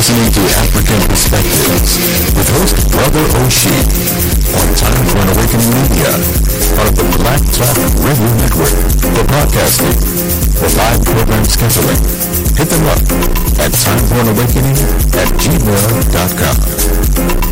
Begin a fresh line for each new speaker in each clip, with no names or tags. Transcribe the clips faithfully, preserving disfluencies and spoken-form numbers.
listening to African Perspectives with host Brother Oshie on Time for an Awakening Media, part of the Black Talk Radio Network for podcasting. For live program scheduling, hit them up at time for an awakening at gmail dot com.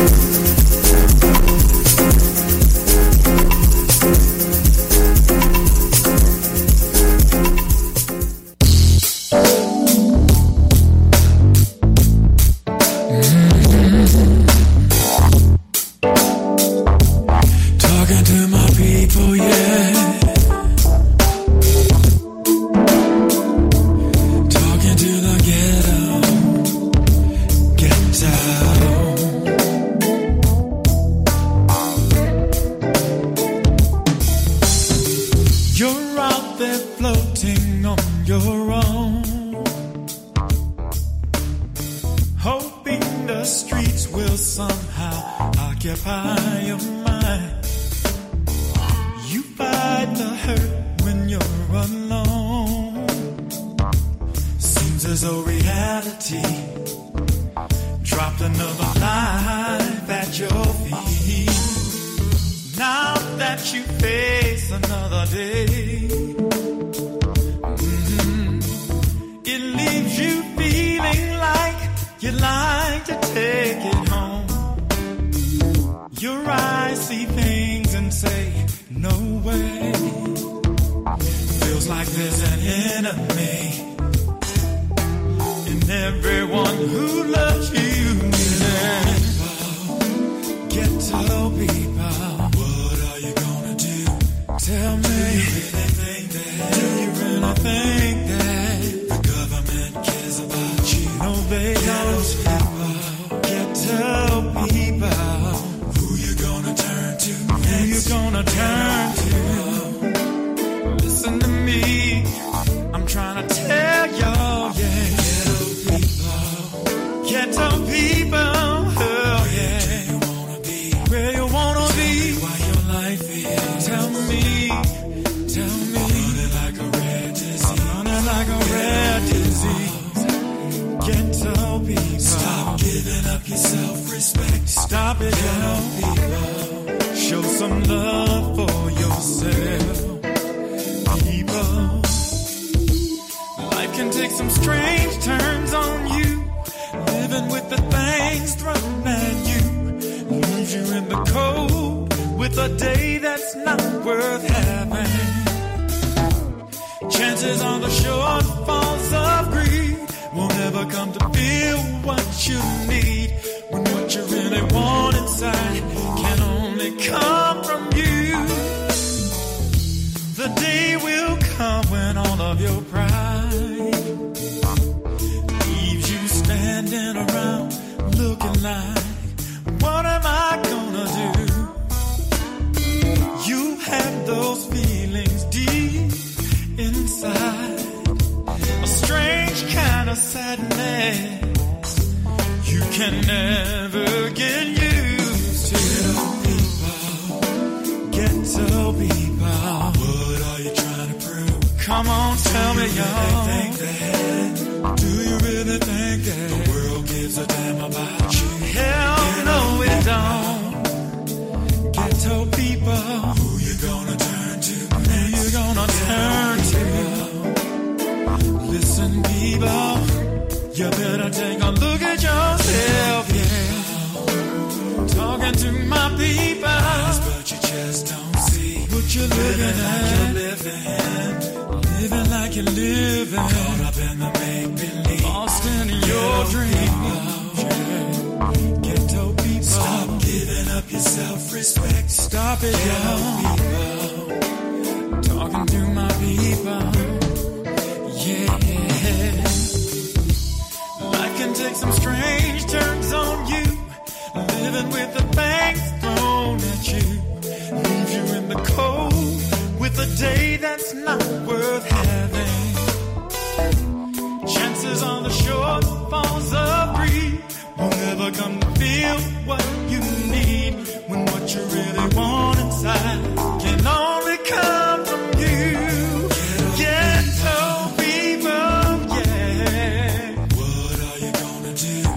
Can only come from you. Ghetto people, yeah. What are you gonna do?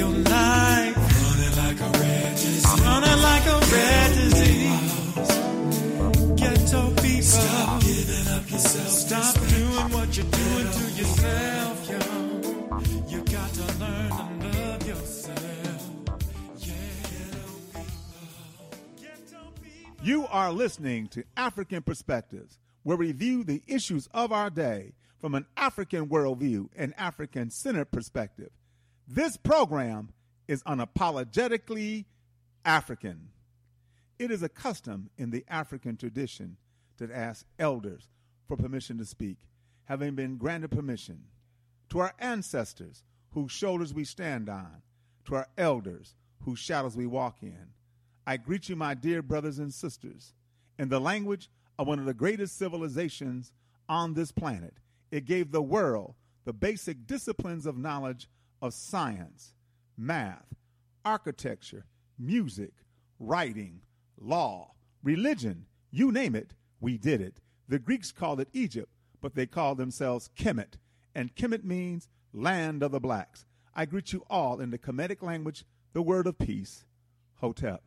your life. Running like a red disease. Running like a red disease. Ghetto people. Stop giving up yourself. Stop doing what you're doing to yourself, yo. You got to learn to love yourself. Yeah. Ghetto people.
You are listening to African Perspectives, where we view the issues of our day from an African worldview and African-centered perspective. This program is unapologetically African. It is a custom in the African tradition to ask elders for permission to speak, having been granted permission. To our ancestors, whose shoulders we stand on, to our elders, whose shadows we walk in, I greet you, my dear brothers and sisters, in the language of one of the greatest civilizations on this planet. It gave the world the basic disciplines of knowledge of science, math, architecture, music, writing, law, religion, you name it, we did it. The Greeks called it Egypt, but they called themselves Kemet, and Kemet means land of the blacks. I greet you all in the Kemetic language, the word of peace, Hotep.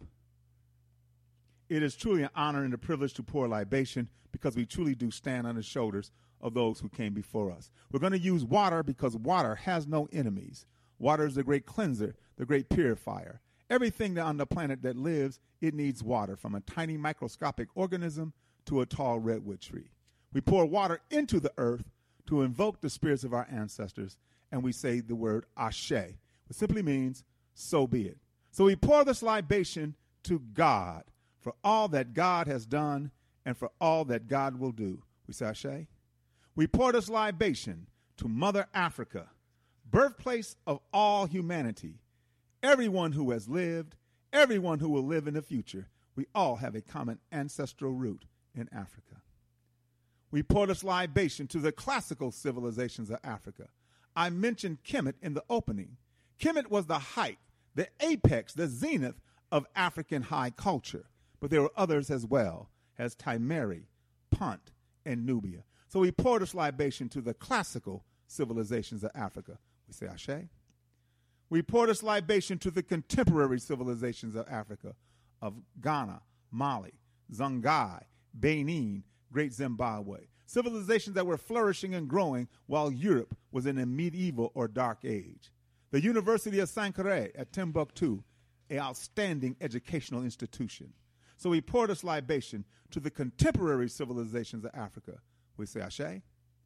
It is truly an honor and a privilege to pour libation because we truly do stand on the shoulders of those who came before us. We're going to use water because water has no enemies. Water is the great cleanser, the great purifier. Everything that on the planet that lives, it needs water, from a tiny microscopic organism to a tall redwood tree. We pour water into the earth to invoke the spirits of our ancestors, and we say the word Ashe, which simply means, so be it. So we pour this libation to God for all that God has done and for all that God will do. We say Ashe. We pour this libation to Mother Africa, birthplace of all humanity, everyone who has lived, everyone who will live in the future. We all have a common ancestral root in Africa. We pour this libation to the classical civilizations of Africa. I mentioned Kemet in the opening. Kemet was the height, the apex, the zenith of African high culture. But there were others as well, as Timeri, Punt, and Nubia. So we pour this libation to the classical civilizations of Africa. We say Ashe. We pour this libation to the contemporary civilizations of Africa, of Ghana, Mali, Songhai, Benin, Great Zimbabwe. Civilizations that were flourishing and growing while Europe was in a medieval or dark age. The University of Sankore at Timbuktu, an outstanding educational institution. So we pour this libation to the contemporary civilizations of Africa. We say Ashe.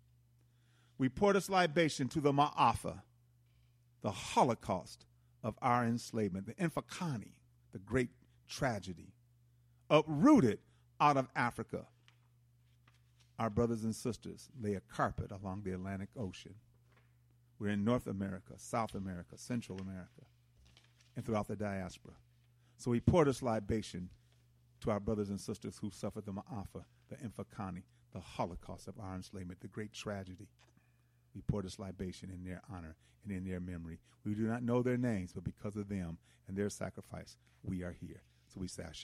We pour this libation to the Ma'afa, the Holocaust of our enslavement, the Infakani, the great tragedy, uprooted out of Africa. Our brothers and sisters lay a carpet along the Atlantic Ocean. We're in North America, South America, Central America, and throughout the diaspora. So we pour this libation to our brothers and sisters who suffered the Ma'afa, the Infakani, the Holocaust of our enslavement, the great tragedy. We pour this libation in their honor and in their memory. We do not know their names, but because of them and their sacrifice, we are here. So we say Ashe.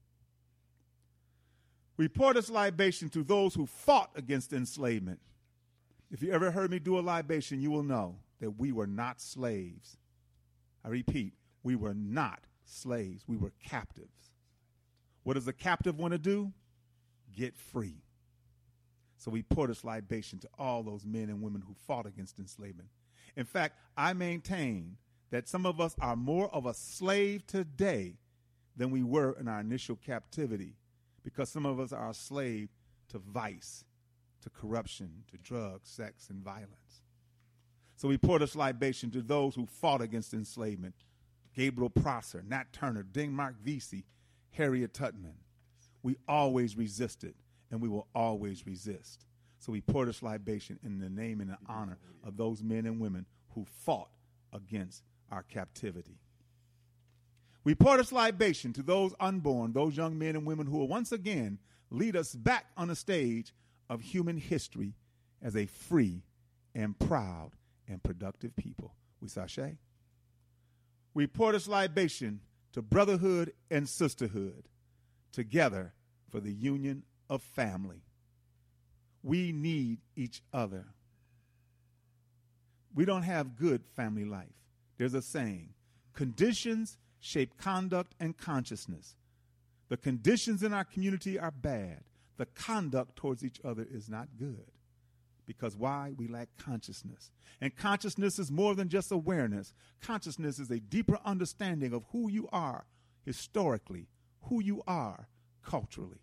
We pour this libation to those who fought against enslavement. If you ever heard me do a libation, you will know that we were not slaves. I repeat, we were not slaves. We were captives. What does a captive want to do? Get free. So we pour this libation to all those men and women who fought against enslavement. In fact, I maintain that some of us are more of a slave today than we were in our initial captivity, because some of us are a slave to vice, to corruption, to drugs, sex, and violence. So we pour this libation to those who fought against enslavement. Gabriel Prosser, Nat Turner, Denmark Vesey, Harriet Tubman. We always resisted, and we will always resist. So we pour this libation in the name and the honor of those men and women who fought against our captivity. We pour this libation to those unborn, those young men and women who will once again lead us back on the stage of human history as a free and proud and productive people. We say Ashe. We pour this libation to brotherhood and sisterhood, together for the union of family. We need each other. We don't have good family life. There's a saying, Conditions shape conduct and consciousness. The conditions in our community are bad. The conduct towards each other is not good. Because why? We lack consciousness. And consciousness is more than just awareness. Consciousness is a deeper understanding of who you are historically, who you are culturally.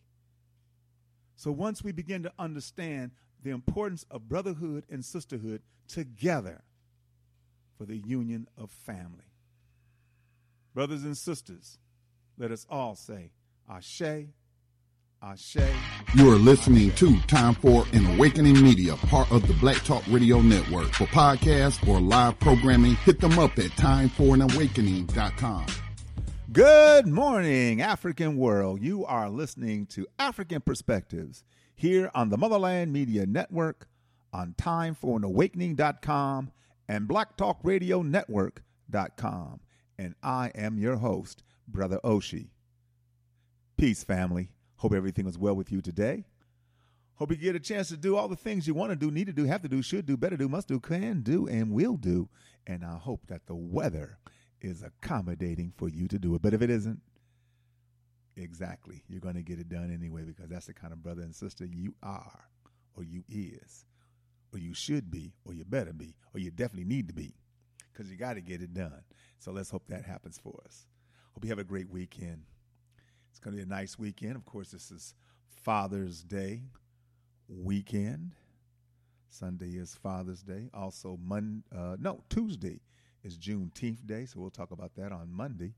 So once we begin to understand the importance of brotherhood and sisterhood together for the union of family. Brothers and sisters, let us all say, Ashe, Ashe.
You are listening to Time for an Awakening Media, part of the Black Talk Radio Network. For podcasts or live programming, hit them up at time for an awakening dot com.
Good morning, African world. You are listening to African Perspectives here on the Motherland Media Network, on time for an awakening dot com and black talk radio network dot com. And I am your host, Brother Oshi. Peace, family. Hope everything is well with you today. Hope you get a chance to do all the things you want to do, need to do, have to do, should do, better do, must do, can do, and will do. And I hope that the weather is accommodating for you to do it. But if it isn't, exactly, you're going to get it done anyway, because that's the kind of brother and sister you are, or you is, or you should be, or you better be, or you definitely need to be, because you got to get it done. So let's hope that happens for us. Hope you have a great weekend. It's going to be a nice weekend. Of course, this is Father's Day weekend. Sunday is Father's Day. Also, Monday, uh, no, Tuesday is Juneteenth Day, so we'll talk about that on Monday.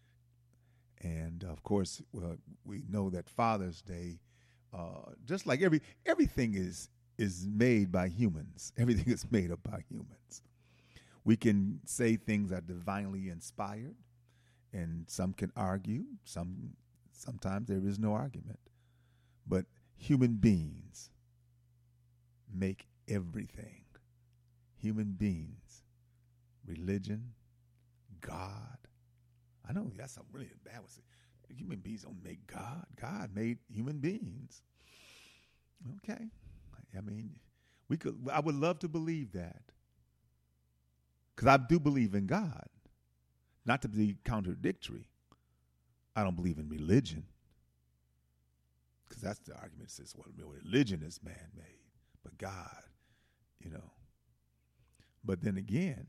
And, of course, well, we know that Father's Day, uh, just like every everything is is made by humans. Everything is made up by humans. We can say things are divinely inspired, and some can argue. Some sometimes there is no argument. But human beings make everything. Human beings, religion, God. I know that's a really bad one. Human beings don't make God. God made human beings. Okay. I mean, we could. I would love to believe that. Because I do believe in God. Not to be contradictory. I don't believe in religion. Because that's the argument that says, well, religion is man-made. But God, you know. But then again,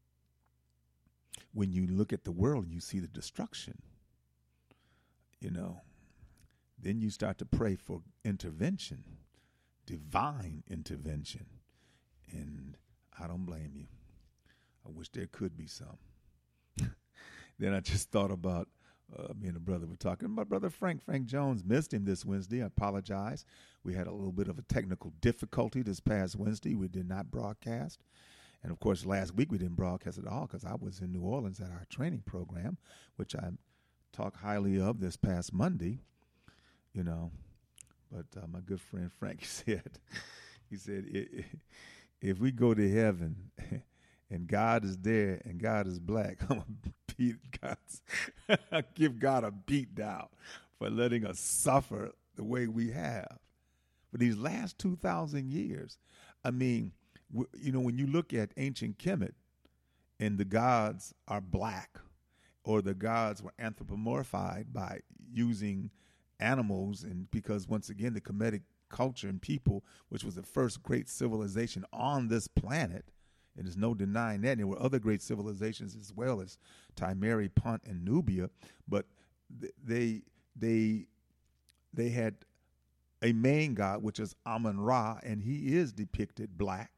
when you look at the world, you see the destruction. You know. Then you start to pray for intervention. Divine intervention. And I don't blame you. I wish there could be some. Then I just thought about, uh, me and a brother were talking. My brother Frank, Frank Jones, missed him this Wednesday. I apologize. We had a little bit of a technical difficulty this past Wednesday. We did not broadcast. And, of course, last week we didn't broadcast at all because I was in New Orleans at our training program, which I talked highly of this past Monday, you know. But uh, my good friend Frank said, he said, if we go to heaven and God is there and God is black, I'm going to beat God's, give God a beat down for letting us suffer the way we have for these last two thousand years. I mean, w- you know, when you look at ancient Kemet and the gods are black, or the gods were anthropomorphized by using animals, and because once again, the Kemetic culture and people, which was the first great civilization on this planet, and there's no denying that. And there were other great civilizations as well as Timeri, Punt, and Nubia, but they they they had a main god, which is Amun-Ra, and he is depicted black.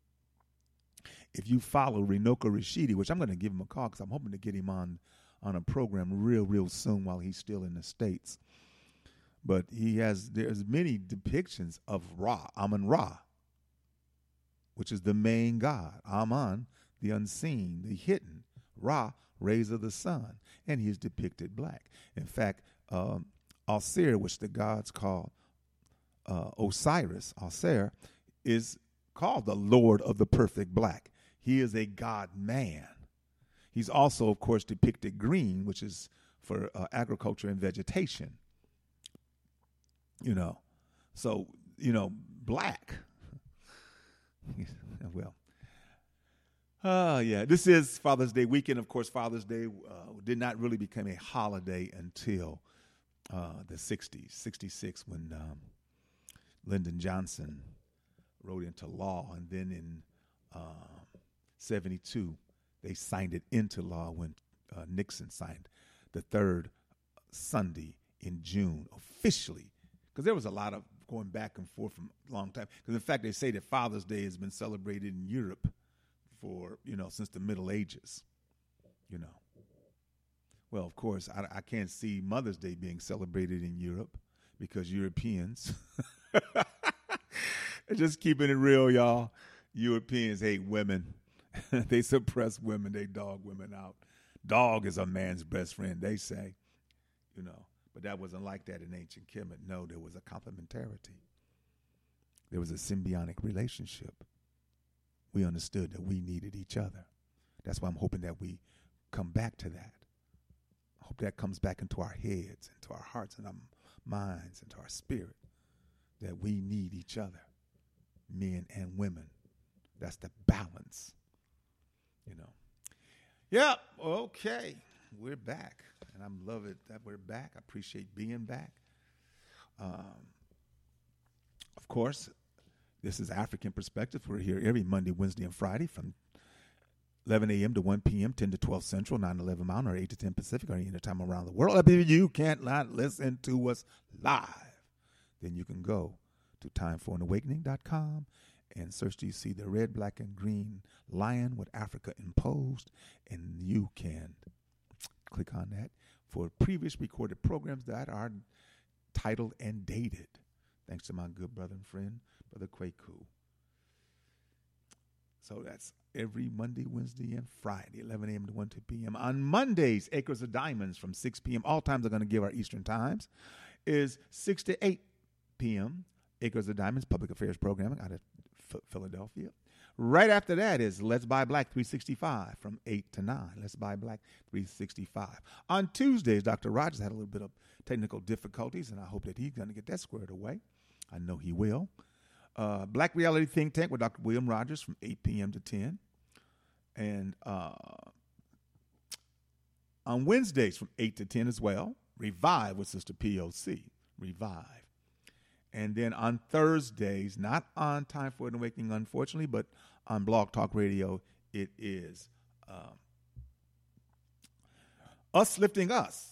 If you follow Renoka Rashidi, which I'm going to give him a call because I'm hoping to get him on on a program real, real soon while he's still in the States. But he has, there's many depictions of Ra, Amun-Ra, which is the main god. Amun, the unseen, the hidden. Ra, rays of the sun. And he is depicted black. In fact, um, Osir, which the gods call uh, Osiris, Osir, is called the Lord of the perfect black. He is a god-man. He's also, of course, depicted green, which is for uh, agriculture and vegetation. You know, so, you know, black. Well, Oh, yeah. This is Father's Day weekend. Of course, Father's Day uh, did not really become a holiday until uh, the sixties, sixty-six, when um, Lyndon Johnson wrote into law. And then in uh, seventy-two, they signed it into law when uh, Nixon signed the third Sunday in June officially. Because there was a lot of going back and forth from a long time. Because, in fact, they say that Father's Day has been celebrated in Europe for, you know, since the Middle Ages, you know. Well, of course, I, I can't see Mother's Day being celebrated in Europe because Europeans, just keeping it real, y'all, Europeans hate women. They suppress women. They dog women out. Dog is a man's best friend, they say, you know. But that wasn't like that in ancient Kemet. No, there was a complementarity. There was a symbiotic relationship. We understood that we needed each other. That's why I'm hoping that we come back to that. I hope that comes back into our heads, into our hearts and our minds, into our spirit, that we need each other, men and women. That's the balance, you know. Yep, okay, we're back, and I'm loving that we're back. I appreciate being back. Um, of course, this is African Perspective. We're here every Monday, Wednesday, and Friday from eleven a.m. to one p.m., ten to twelve Central, nine to eleven Mountain, or eight to ten Pacific, or any time around the world. If you can't not listen to us live, then you can go to time for an awakening dot com and search to see the red, black, and green lion with Africa imposed, and you can click on that for previous recorded programs that are titled and dated. Thanks to my good brother and friend, Brother Kwaku. So that's every Monday, Wednesday, and Friday, eleven a.m. to one p.m. On Mondays, Acres of Diamonds from six p.m. All times are going to give our Eastern times is six to eight p.m. Acres of Diamonds public affairs programming out of F- Philadelphia. Right after that is Let's Buy Black three sixty-five from eight to nine. Let's Buy Black three sixty-five. On Tuesdays, Doctor Rogers had a little bit of technical difficulties, and I hope that he's going to get that squared away. I know he will. Uh, Black Reality Think Tank with Doctor William Rogers from eight p.m. to ten. And uh, on Wednesdays from eight to ten as well, Revive with Sister P O C. Revive. And then on Thursdays, not on Time for an Awakening, unfortunately, but on Blog Talk Radio, it is um, Us Lifting Us.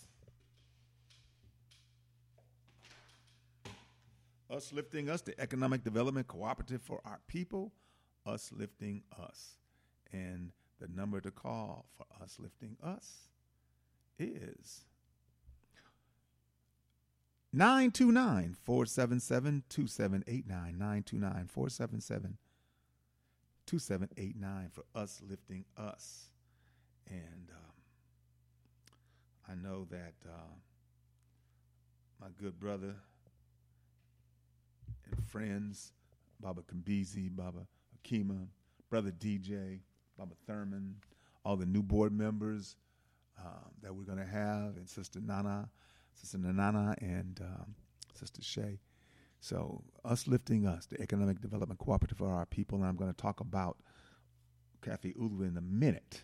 Us Lifting Us, the Economic Development Cooperative for Our People. Us Lifting Us. And the number to call for Us Lifting Us is nine two nine, four seven seven, two seven eight nine, nine two nine, four seven seven, two seven eight nine for Us Lifting Us. And um, I know that uh, my good brother and friends, Baba Kambizi, Baba Akima, Brother D J, Baba Thurman, all the new board members um, that we're going to have, and Sister Nana, Sister Nanana, and um, Sister Shay. So Us Lifting Us, the Economic Development Cooperative for Our People, and I'm going to talk about Kathy Ulu in a minute.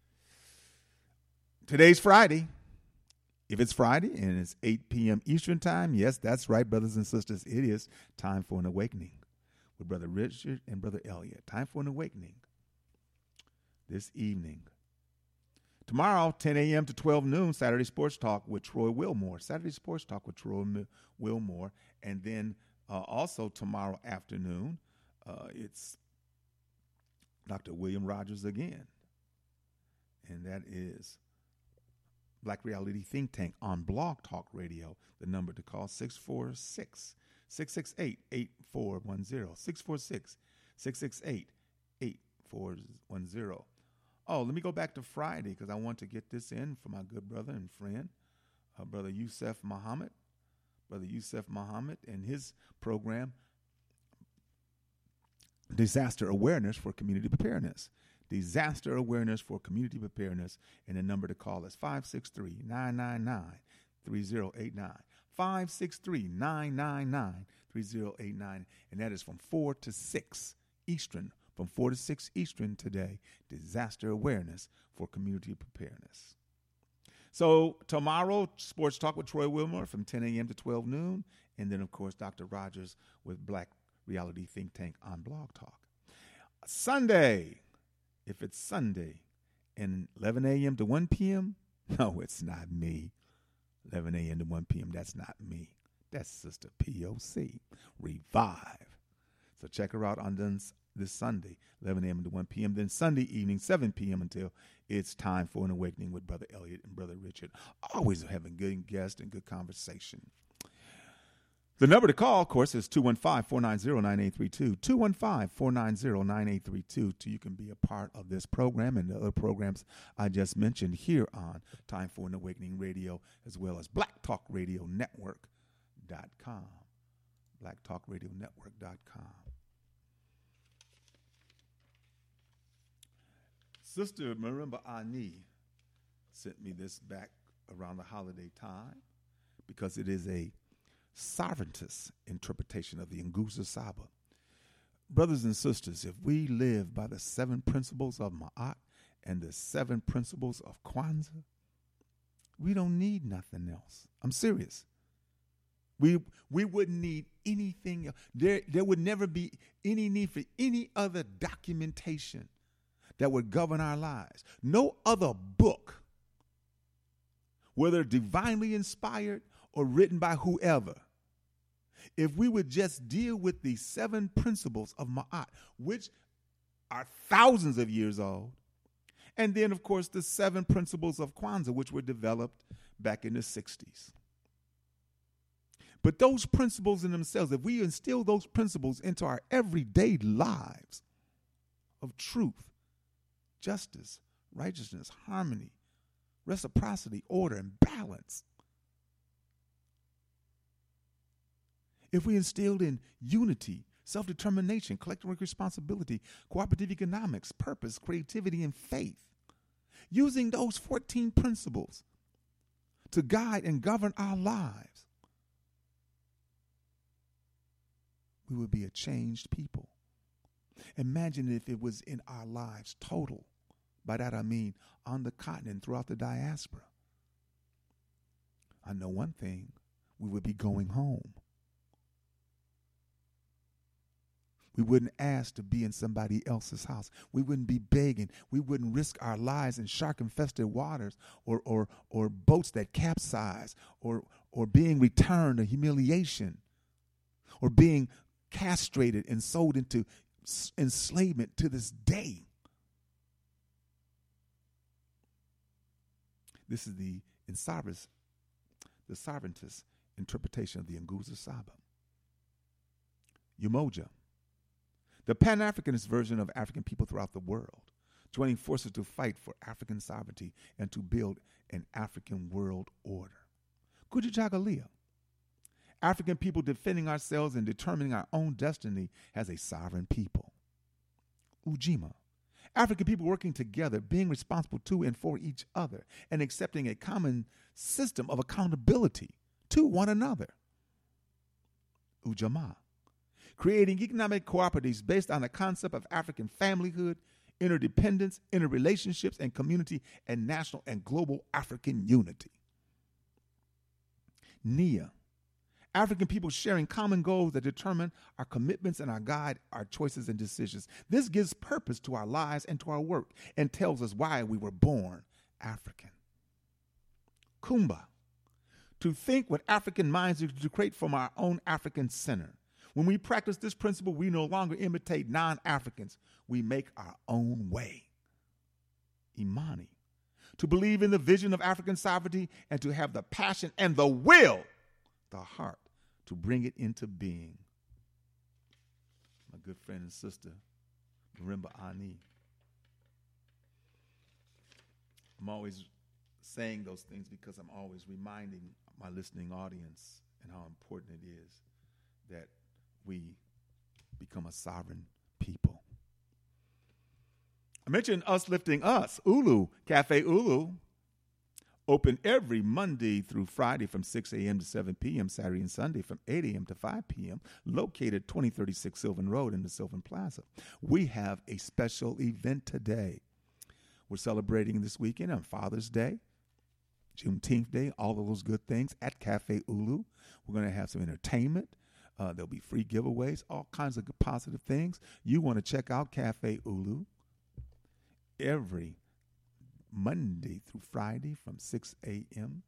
Today's Friday. If it's Friday and it's eight p.m. Eastern Time, yes, that's right, brothers and sisters. It is Time for an Awakening with Brother Richard and Brother Elliott. Time for an Awakening this evening. Tomorrow, ten a.m. to twelve noon, Saturday Sports Talk with Troy Wilmore. Saturday Sports Talk with Troy Wilmore. And then uh, also tomorrow afternoon, uh, it's Doctor William Rogers again. And that is Black Reality Think Tank on Blog Talk Radio. The number to call, six four six, six six eight, eight four one zero. six four six, six six eight, eight four one zero. Oh, let me go back to Friday because I want to get this in for my good brother and friend, uh, Brother Yusef Muhammad. Brother Yusef Muhammad and his program, Disaster Awareness for Community Preparedness. Disaster Awareness for Community Preparedness. And the number to call is five six three, nine nine nine, three zero eight nine. five six three, nine nine nine, three zero eight nine. And that is from four to six Eastern, from four to six Eastern today, disaster awareness for community preparedness. So tomorrow, Sports Talk with Troy Wilmore from ten a.m. to twelve noon. And then, of course, Doctor Rogers with Black Reality Think Tank on Blog Talk. Sunday, if it's Sunday, and eleven a.m. to one p.m., no, it's not me. eleven a.m. to one p.m., that's not me. That's Sister P O C, Revive. So check her out on this, this Sunday, eleven a.m. to one p.m. Then Sunday evening, seven p.m. until it's time for an awakening with Brother Elliot and Brother Richard. Always having good guests and good conversation. The number to call, of course, is two one five, four nine zero, nine eight three two, two one five, four nine zero, nine eight three two. So you can be a part of this program and the other programs I just mentioned here on Time for an Awakening Radio, as well as Black Talk Radio Network dot com. Black Talk Radio Network dot com. Sister Marimba Ani sent me this back around the holiday time because it is a sovereigntist interpretation of the Nguzo Saba. Brothers and sisters, if we live by the seven principles of Ma'at and the seven principles of Kwanzaa, we don't need nothing else. I'm serious. We we wouldn't need anything else. There, there would never be any need for any other documentation that would govern our lives. No other book, whether divinely inspired or written by whoever, if we would just deal with the seven principles of Ma'at, which are thousands of years old, and then, of course, the seven principles of Kwanzaa, which were developed back in the sixties. But those principles in themselves, if we instill those principles into our everyday lives of truth, justice, righteousness, harmony, reciprocity, order, and balance, if we instilled in unity, self-determination, collective responsibility, cooperative economics, purpose, creativity, and faith, using those fourteen principles to guide and govern our lives, we would be a changed people. Imagine if it was in our lives total. By that I mean on the continent, throughout the diaspora. I know one thing, we would be going home. We wouldn't ask to be in somebody else's house. We wouldn't be begging. We wouldn't risk our lives in shark-infested waters or or or boats that capsize or or being returned to humiliation or being castrated and sold into enslavement to this day. This is the insovereign, the sovereigntist interpretation of the Nguzo Saba. Umoja, the Pan-Africanist version of African people throughout the world, joining forces to fight for African sovereignty and to build an African world order. Kujijagalia, African people defending ourselves and determining our own destiny as a sovereign people. Ujima, African people working together, being responsible to and for each other, and accepting a common system of accountability to one another. Ujamaa, creating economic cooperatives based on the concept of African familyhood, interdependence, interrelationships, and community, and national and global African unity. Nia, African people sharing common goals that determine our commitments and our guide our choices and decisions. This gives purpose to our lives and to our work and tells us why we were born African. Kumba, to think with African minds to create from our own African center. When we practice this principle, we no longer imitate non-Africans. We make our own way. Imani, to believe in the vision of African sovereignty and to have the passion and the will, the heart, to bring it into being. My good friend and sister, Marimba Ani. I'm always saying those things because I'm always reminding my listening audience and how important it is that we become a sovereign people. I mentioned us lifting us, Ulu, Cafe Ulu, Open every Monday through Friday from six a.m. to seven p.m., Saturday and Sunday from eight a.m. to five p.m., located twenty thirty-six Sylvan Road in the Sylvan Plaza. We have a special event today. We're celebrating this weekend on Father's Day, Juneteenth Day, all of those good things at Cafe Ulu. We're going to have some entertainment. Uh, there'll be free giveaways, all kinds of good positive things. You want to check out Cafe Ulu every Monday through Friday from six a.m.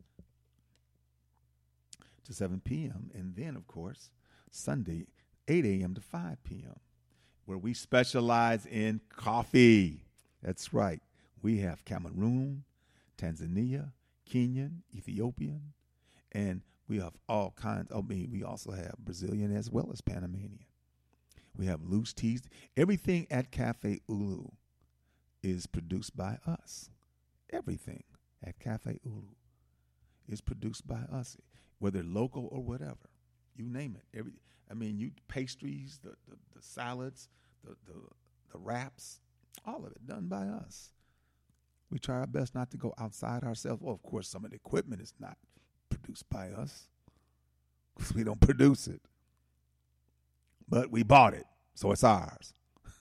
to seven p.m. And then, of course, Sunday, eight a.m. to five p.m., where we specialize in coffee. That's right. We have Cameroon, Tanzania, Kenyan, Ethiopian, and we have all kinds. I mean, we also have Brazilian as well as Panamanian. We have loose teas. Everything at Cafe Ulu is produced by us. Everything at Cafe Ulu is produced by us, whether local or whatever. You name it. Every, I mean, you pastries, the, the, the salads, the, the the wraps, all of it done by us. We try our best not to go outside ourselves. Well, of course, some of the equipment is not produced by us because we don't produce it. But we bought it, so it's ours.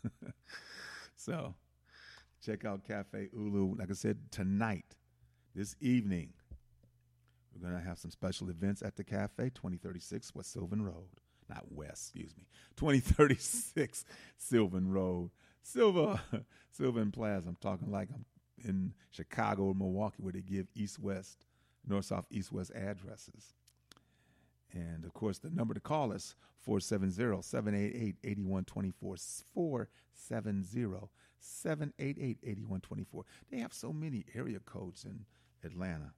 So check out Cafe Ulu. Like I said, tonight, this evening, we're going to have some special events at the cafe, twenty thirty-six West Sylvan Road. Not West, excuse me. twenty thirty-six Sylvan Road. Silva, Sylvan Plaza. I'm talking like I'm in Chicago or Milwaukee where they give east-west, north-south, east-west addresses. And, of course, the number to call is four seven zero, seven eight eight, eight one two four, four seven zero, seven eight eight, eight one two four. They have so many area codes in Atlanta.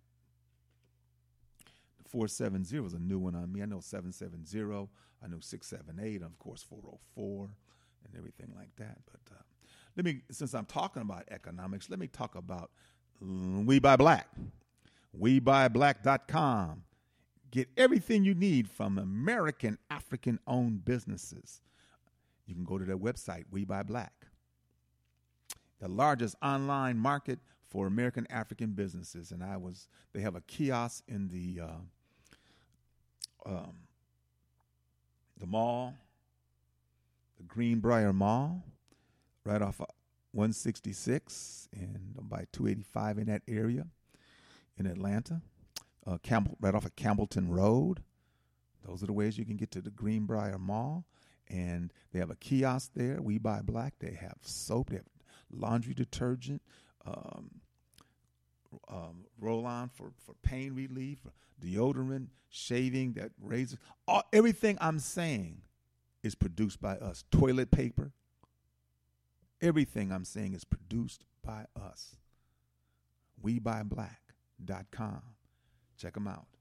The four seven zero is a new one on me. I know seven seven zero. I know six seven eight, and, of course, four oh four and everything like that. But uh, let me, since I'm talking about economics, let me talk about We Buy Black. we buy black dot com. Get everything you need from American African-owned businesses. You can go to their website, We Buy Black. The largest online market for American African businesses. And I was, they have a kiosk in the uh, um, the mall, the Greenbrier Mall, right off of one sixty-six and by two eighty-five in that area in Atlanta. Uh, Campbell, right off of Campbellton Road. Those are the ways you can get to the Greenbrier Mall. And they have a kiosk there, We Buy Black. They have soap. They have laundry detergent, um, um, roll-on for, for pain relief, deodorant, shaving, that razor. All, everything I'm saying is produced by us. Toilet paper. Everything I'm saying is produced by us. we buy black dot com. Check them out.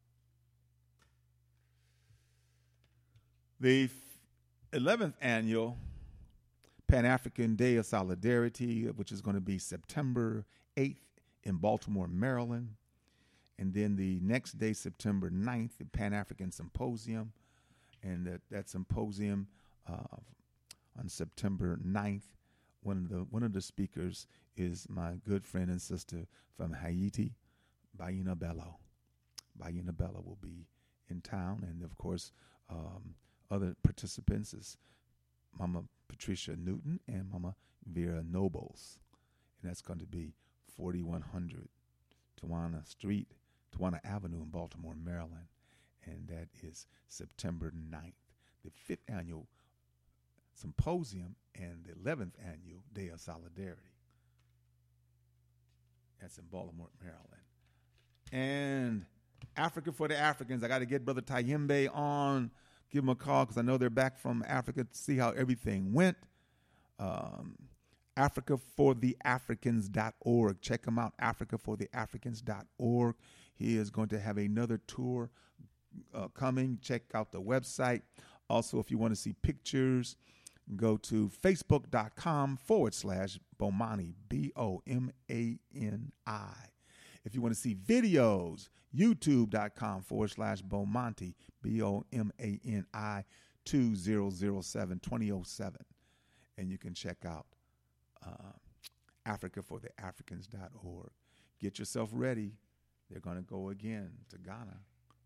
The eleventh annual Pan-African Day of Solidarity, which is going to be September eighth in Baltimore, Maryland. And then the next day, September ninth, the Pan-African Symposium. And that, that symposium uh, on September ninth, one of the one of the speakers is my good friend and sister from Haiti, Bayina Bello. Bayina Bello will be in town, and of course, um, other participants is Mama Patricia Newton and Mama Vera Nobles, and that's going to be forty-one hundred Tawana Street, Tawana Avenue in Baltimore, Maryland, and that is September ninth, the fifth annual symposium and the eleventh annual Day of Solidarity. That's in Baltimore, Maryland, and Africa for the Africans. I got to get Brother Tayembe on, give him a call because I know they're back from Africa to see how everything went. Um, Africa for the Africans dot org. Check him out, Africa for the Africans dot org. He is going to have another tour uh, coming. Check out the website. Also, if you want to see pictures, go to facebook.com forward slash Bomani, B O M A N I. If you want to see videos, youtube.com forward slash Bomonti, B O M A N I, two thousand seven, twenty oh seven. And you can check out uh, Africa for the Africans dot org. Get yourself ready. They're going to go again to Ghana.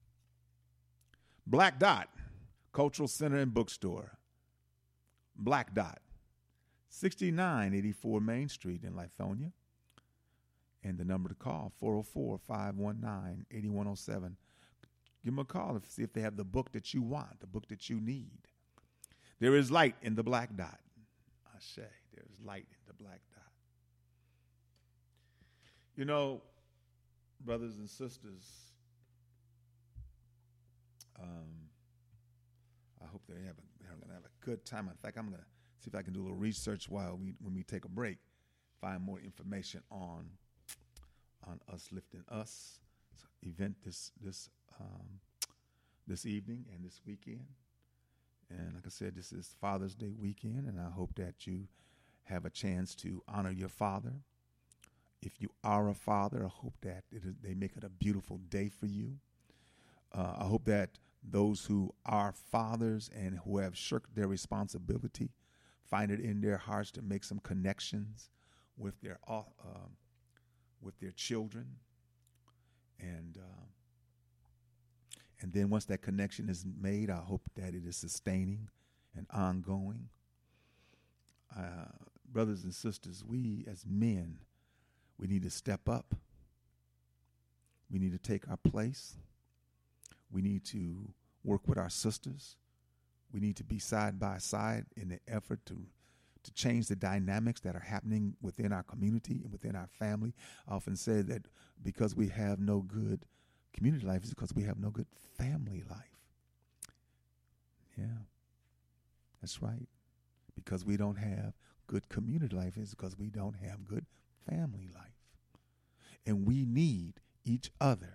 Black Dot, Cultural Center and Bookstore. Black Dot, sixty-nine eighty-four Main Street in Lithonia. And the number to call, four oh four, five one nine, eight one oh seven. Give them a call and see if they have the book that you want, the book that you need. There is light in the Black Dot. I say, there is light in the Black Dot. You know, brothers and sisters, um, I hope they have a, they're going to have a good time. In fact, I'm going to see if I can do a little research while we when we take a break, find more information on on Us Lifting Us event this this um, this evening and this weekend. And like I said, this is Father's Day weekend, and I hope that you have a chance to honor your father. If you are a father, I hope that it is, they make it a beautiful day for you. Uh, I hope that those who are fathers and who have shirked their responsibility find it in their hearts to make some connections with their uh, um, with their children, and uh, and then once that connection is made, I hope that it is sustaining and ongoing. Uh, brothers and sisters, we as men, we need to step up. We need to take our place. We need to work with our sisters. We need to be side by side in the effort to to change the dynamics that are happening within our community and within our family. I often say that because we have no good community life, it's because we have no good family life. Yeah, that's right. Because we don't have good community life, it's because we don't have good family life. And we need each other.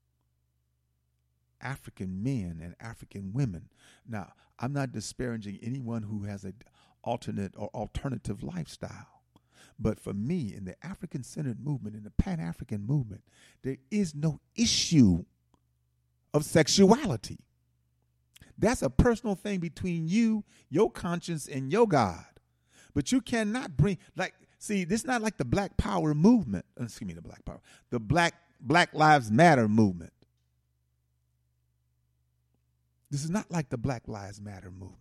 African men and African women. Now, I'm not disparaging anyone who has an alternate or alternative lifestyle. But for me, in the African-centered movement, in the Pan-African movement, there is no issue of sexuality. That's a personal thing between you, your conscience, and your God. But you cannot bring, like, see, this is not like the Black Power movement. Excuse me, the Black Power. The Black Black Lives Matter movement. This is not like the Black Lives Matter movement.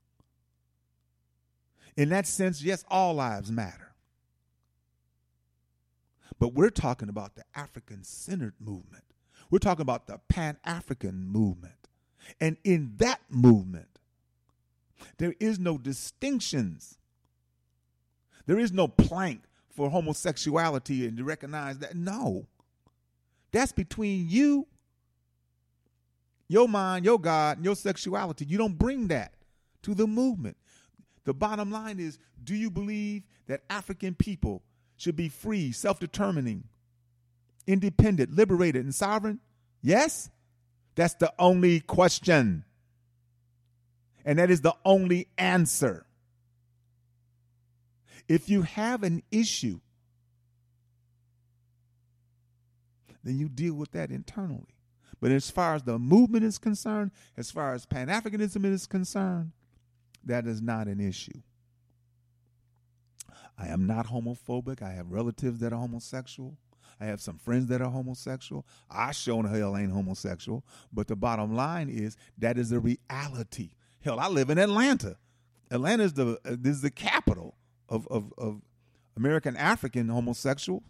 In that sense, yes, all lives matter. But we're talking about the African-centered movement. We're talking about the Pan-African movement. And in that movement, there is no distinctions. There is no plank for homosexuality and to recognize that. No. That's between you, your mind, your God, and your sexuality. You don't bring that to the movement. The bottom line is, do you believe that African people should be free, self-determining, independent, liberated, and sovereign? Yes? That's the only question. And that is the only answer. If you have an issue, then you deal with that internally. But as far as the movement is concerned, as far as Pan-Africanism is concerned, that is not an issue. I am not homophobic. I have relatives that are homosexual. I have some friends that are homosexual. I sure in hell ain't homosexual. But the bottom line is that is a reality. Hell, I live in Atlanta. Atlanta is the uh, this is the capital of, of, of American African homosexuals.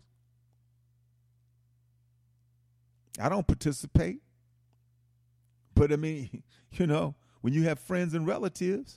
I don't participate. But I mean, you know, when you have friends and relatives,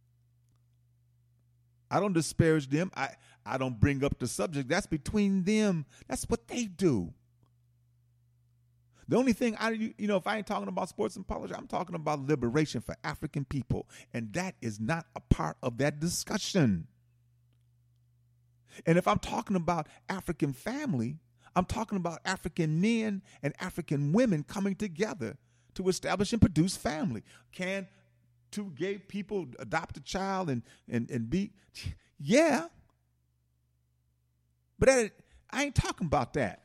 I don't disparage them. I, I don't bring up the subject. That's between them. That's what they do. The only thing I, you know, if I ain't talking about sports and politics, I'm talking about liberation for African people. And that is not a part of that discussion. And if I'm talking about African family, I'm talking about African men and African women coming together to establish and produce family. Can two gay people adopt a child and, and, and be, yeah. But that, I ain't talking about that.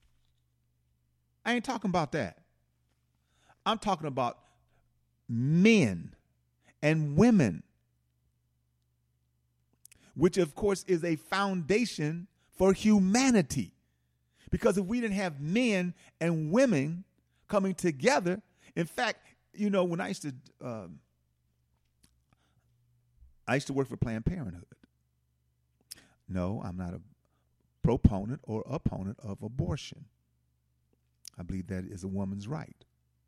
I ain't talking about that. I'm talking about men and women, which of course is a foundation for humanity. Because if we didn't have men and women coming together, in fact, you know, when I used to, um, I used to work for Planned Parenthood. No, I'm not a proponent or opponent of abortion. I believe that is a woman's right.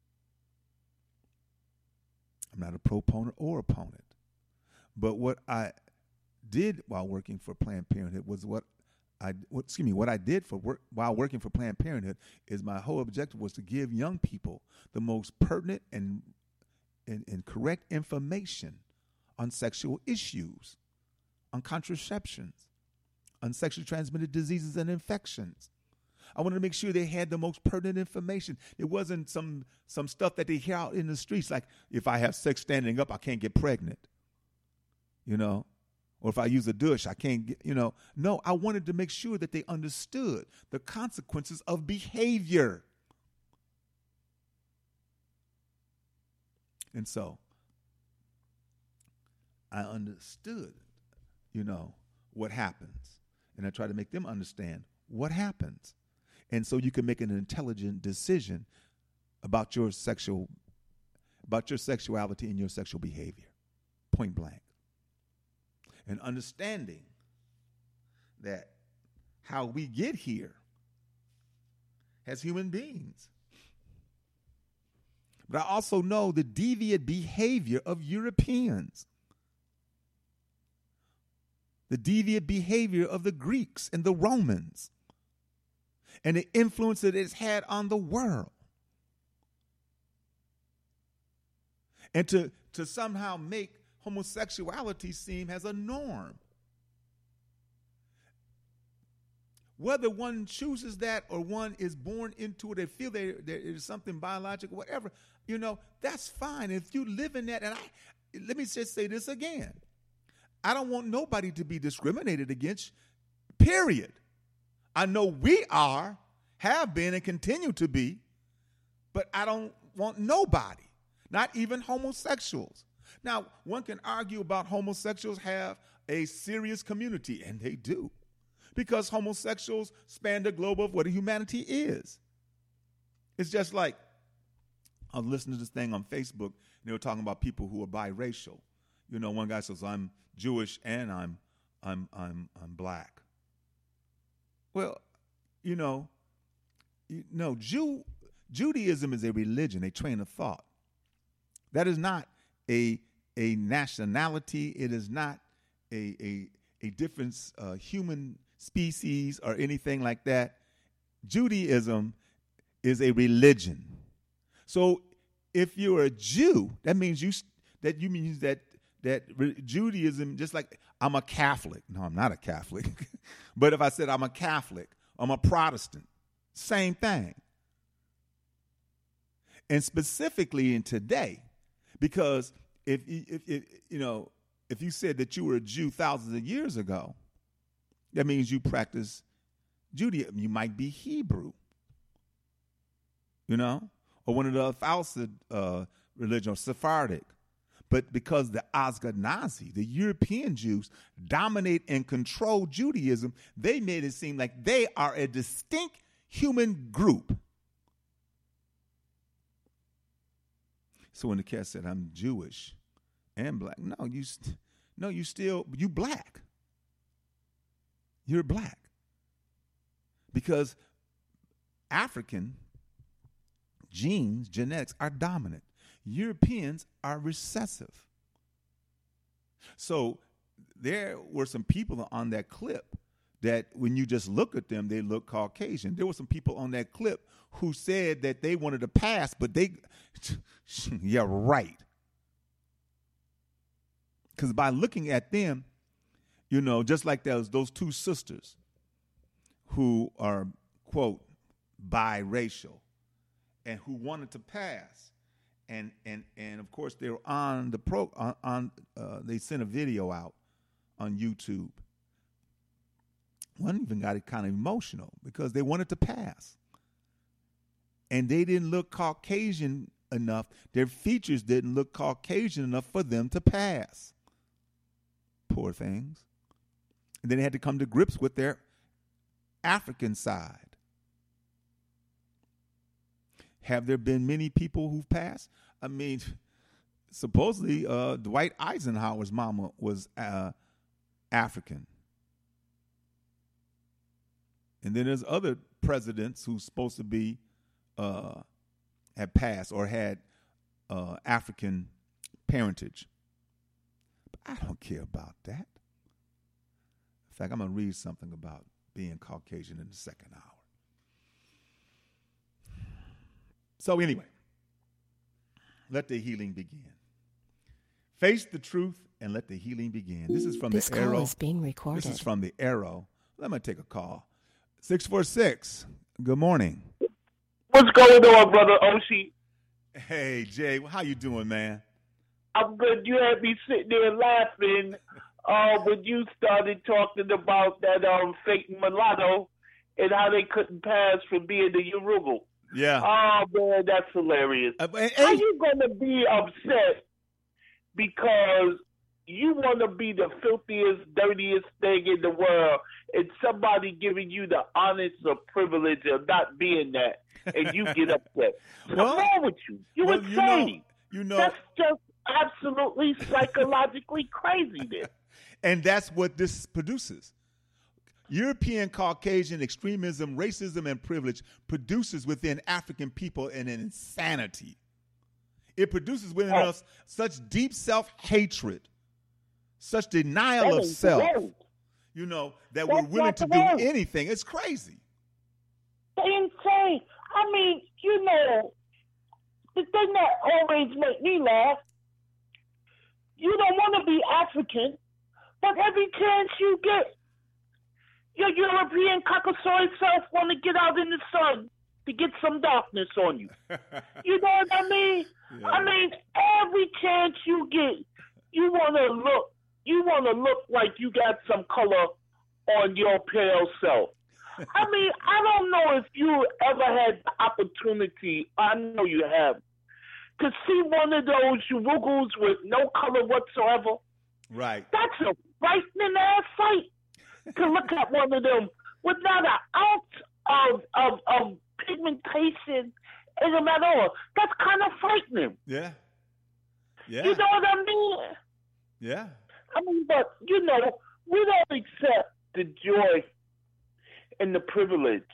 I'm not a proponent or opponent. But what I did while working for Planned Parenthood was what I, what, excuse me, what I did for work while working for Planned Parenthood is my whole objective was to give young people the most pertinent and, and, and correct information on sexual issues, on contraceptions, on sexually transmitted diseases and infections. I wanted to make sure they had the most pertinent information. It wasn't some some stuff that they hear out in the streets, like if I have sex standing up, I can't get pregnant, you know, or if I use a douche, I can't get, you know. No, I wanted to make sure that they understood the consequences of behavior. And so I understood, you know, what happens. And I try to make them understand what happens. And so you can make an intelligent decision about your sexual, about your sexuality and your sexual behavior, point blank. And understanding that how we get here as human beings. But I also know the deviant behavior of Europeans, the deviant behavior of the Greeks and the Romans, and the influence that it's had on the world. And to, to somehow make homosexuality seem as a norm. Whether one chooses that or one is born into it, they feel there there is something biological, whatever, you know, that's fine. If you live in that, and I, let me just say this again. I don't want nobody to be discriminated against, period. I know we are, have been, and continue to be, but I don't want nobody, not even homosexuals. Now, one can argue about homosexuals have a serious community, and they do, because homosexuals span the globe of what humanity is. It's just like, I was listening to this thing on Facebook, and they were talking about people who are biracial. You know, one guy says, I'm Jewish and I'm I'm I'm I'm black. Well, you know, you, no, Jew Judaism is a religion, a train of thought. That is not a a nationality. It is not a a a different uh, human species or anything like that. Judaism is a religion. So if you're a Jew, that means you that you means that that Judaism, just like I'm a Catholic. No, I'm not a Catholic. But if I said I'm a Catholic, I'm a Protestant, same thing. And specifically in today, because if, if, if you know, if you said that you were a Jew thousands of years ago, that means you practice Judaism. You might be Hebrew, you know, or one of the Pharisee uh, religion, or Sephardic. But because the Ashkenazi, the European Jews, dominate and control Judaism, they made it seem like they are a distinct human group. So when the cat said, I'm Jewish and black, no, you, st- no, you still, you black. You're black. Because African genes, genetics are dominant. Europeans are recessive. So there were some people on that clip that when you just look at them, they look Caucasian. There were some people on that clip who said that they wanted to pass, but they, yeah, right. Because by looking at them, you know, just like those, those two sisters who are, quote, biracial and who wanted to pass. And and and of course they're on the pro on, on uh, they sent a video out on YouTube. One even got it kind of emotional because they wanted to pass, and they didn't look Caucasian enough. Their features didn't look Caucasian enough for them to pass. Poor things. And then they had to come to grips with their African side. have there been many people who've passed? I mean, supposedly uh, Dwight Eisenhower's mama was uh, African. And then there's other presidents who's supposed to be, uh, had passed or had uh, African parentage. But I don't care about that. In fact, I'm going to read something about being Caucasian in the second hour. So anyway, let the healing begin. Face the truth and let the healing begin. This is from
this
the Arrow.
This call is being recorded.
This is from the Arrow. Let me take a call. six four six, good morning.
What's going on, Brother Oshie?
Hey, Jay, how you doing, man?
I'm good. You had me sitting there laughing uh, when you started talking about that um, fake mulatto and how they couldn't pass for being a Yoruba.
Yeah.
Oh, man, that's hilarious.
Uh, hey,
How you going to be upset because you want to be the filthiest, dirtiest thing in the world and somebody giving you the honest or privilege of not being that and you get upset? What's
well,
wrong with you? You're
well,
insane.
You know, you know.
That's just absolutely psychologically craziness.
And that's what this produces. European Caucasian extremism, racism, and privilege produces within African people an insanity. It produces within
oh. us
such deep self-hatred, such denial of self, you know, that
That's
we're willing to do
word.
anything. It's crazy.
They're insane. I mean, you know, the thing that always makes me laugh, you don't want to be African, but every chance you get, your European Caucasoid self want to get out in the sun to get some darkness on you. You know what I mean? Yeah. I mean, every chance you get, you want to look, you want to look like you got some color on your pale self. I mean, I don't know if you ever had the opportunity, I know you have, to see one of those Urugos with no color whatsoever.
Right.
That's a frightening ass sight. To look at one of them with not an ounce of, of, of pigmentation in them at all. That's kind of frightening.
Yeah. Yeah.
You know what I mean?
Yeah.
I mean, but, you know, we don't accept the joy and the privilege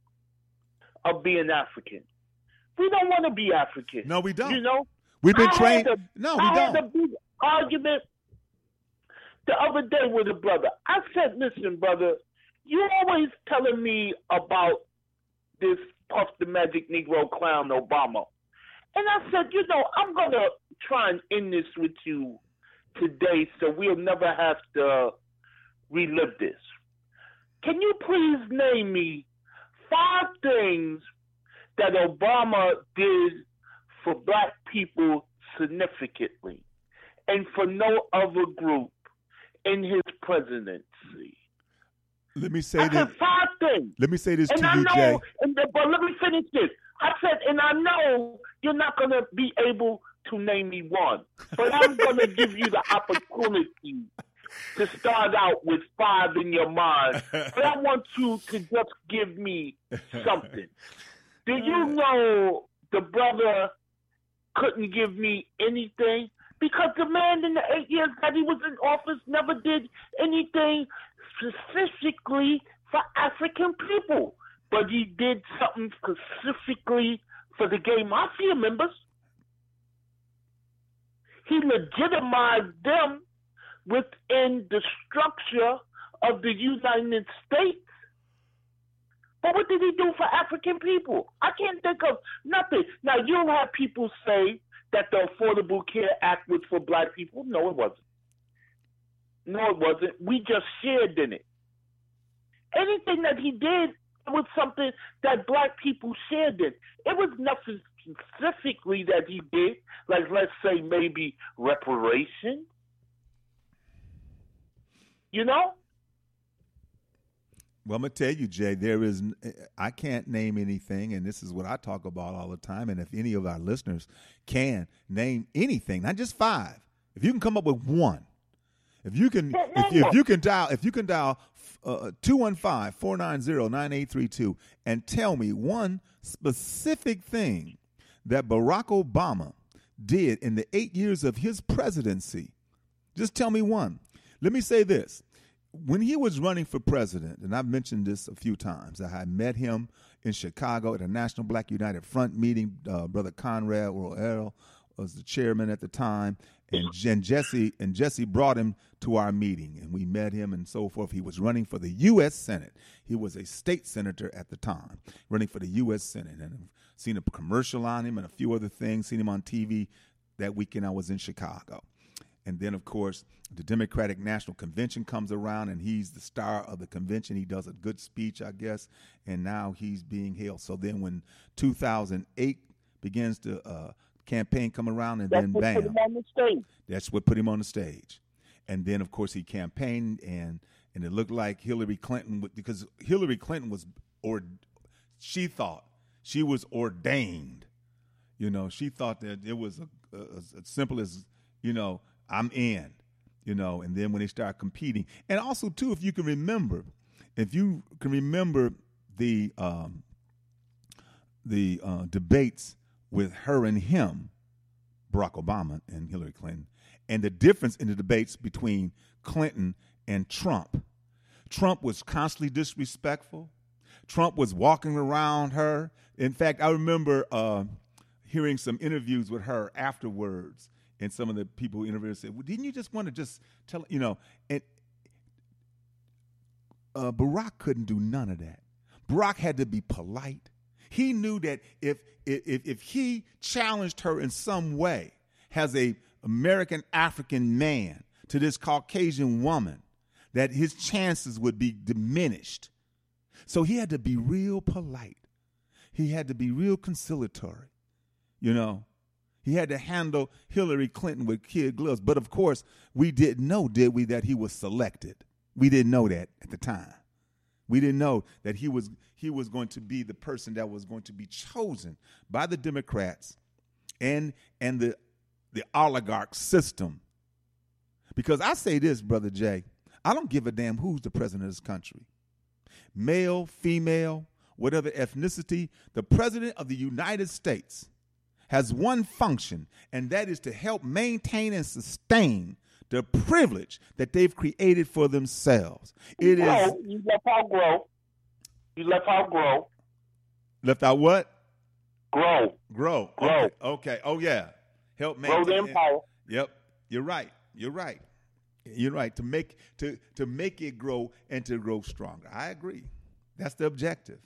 of being African. We don't want to be African.
No, we don't.
You know?
We've been
I
trained.
A,
no, we
I
don't.
I had a big argument the other day with a brother. I said, listen, brother, you always telling me about this Puff the Magic Negro clown Obama. And I said, you know, I'm going to try and end this with you today so we'll never have to relive this. Can you please name me five things that Obama did for black people significantly and for no other group in his presidency?
Let me say
I
this.
said five things.
Let me say this
and
to
I
you,
know,
Jay.
And, but let me finish this. I said, and I know you're not going to be able to name me one, but I'm going to give you the opportunity to start out with five in your mind. But I want you to just give me something. Do you know the brother couldn't give me anything? Because the man in the eight years that he was in office never did anything specifically for African people. But he did something specifically for the gay mafia members. He legitimized them within the structure of the United States. But what did he do for African people? I can't think of nothing. Now, you'll have people say that the Affordable Care Act was for black people. No, it wasn't. No, it wasn't. We just shared in it. Anything that he did was something that black people shared in. It was nothing specifically that he did, like let's say maybe reparation. You know?
Well, I'm going to tell you, Jay, there is, I can't name anything, and this is what I talk about all the time, and if any of our listeners can name anything, not just five, if you can come up with one, if you can, if, if you can dial, if you can dial uh, two one five, four nine zero, nine eight three two and tell me one specific thing that Barack Obama did in the eight years of his presidency? Just tell me one. Let me say this. When he was running for president, and I've mentioned this a few times, I had met him in Chicago at a National Black United Front meeting. Uh, Brother Conrad Royal was the chairman at the time, and, and Jesse and Jesse brought him to our meeting, and we met him and so forth. He was running for the U S Senate. He was a state senator at the time, running for the U S Senate, and I've seen a commercial on him and a few other things, seen him on T V that weekend I was in Chicago. And then, of course, the Democratic National Convention comes around, and he's the star of the convention. He does a good speech, I guess, and now he's being hailed. So then when two thousand eight begins to uh, campaign come around, and
That's
then
what
bam,
put him on the stage.
That's what put him on the stage. And then, of course, he campaigned, and and it looked like Hillary Clinton, would, because Hillary Clinton was, or she thought she was ordained. You know, she thought that it was a, a, as simple as, you know, I'm in, you know, and then when they start competing. And also, too, if you can remember, if you can remember the um, the uh, debates with her and him, Barack Obama and Hillary Clinton, and the difference in the debates between Clinton and Trump. Trump was constantly disrespectful. Trump was walking around her. In fact, I remember uh, hearing some interviews with her afterwards, and some of the people who interviewed said, well, didn't you just want to just tell, you know, and uh, Barack couldn't do none of that. Barack had to be polite. He knew that if if if he challenged her in some way as a American African man to this Caucasian woman, that his chances would be diminished. So he had to be real polite. He had to be real conciliatory, you know. He had to handle Hillary Clinton with kid gloves. But, of course, we didn't know, did we, that he was selected. We didn't know that at the time. We didn't know that he was he was going to be the person that was going to be chosen by the Democrats and and the the oligarch system. Because I say this, Brother Jay, I don't give a damn who's the president of this country. Male, female, whatever ethnicity, the president of the United States has one function, and that is to help maintain and sustain the privilege that they've created for themselves. It
grow.
is
You left out grow. You left out grow.
left out what?
Grow.
Grow.
Grow.
Okay. okay. Oh yeah. Help
Grow
maintain.
the empire.
Yep. You're right. You're right. You're right. To make to to make it grow and to grow stronger. I agree. That's the objective.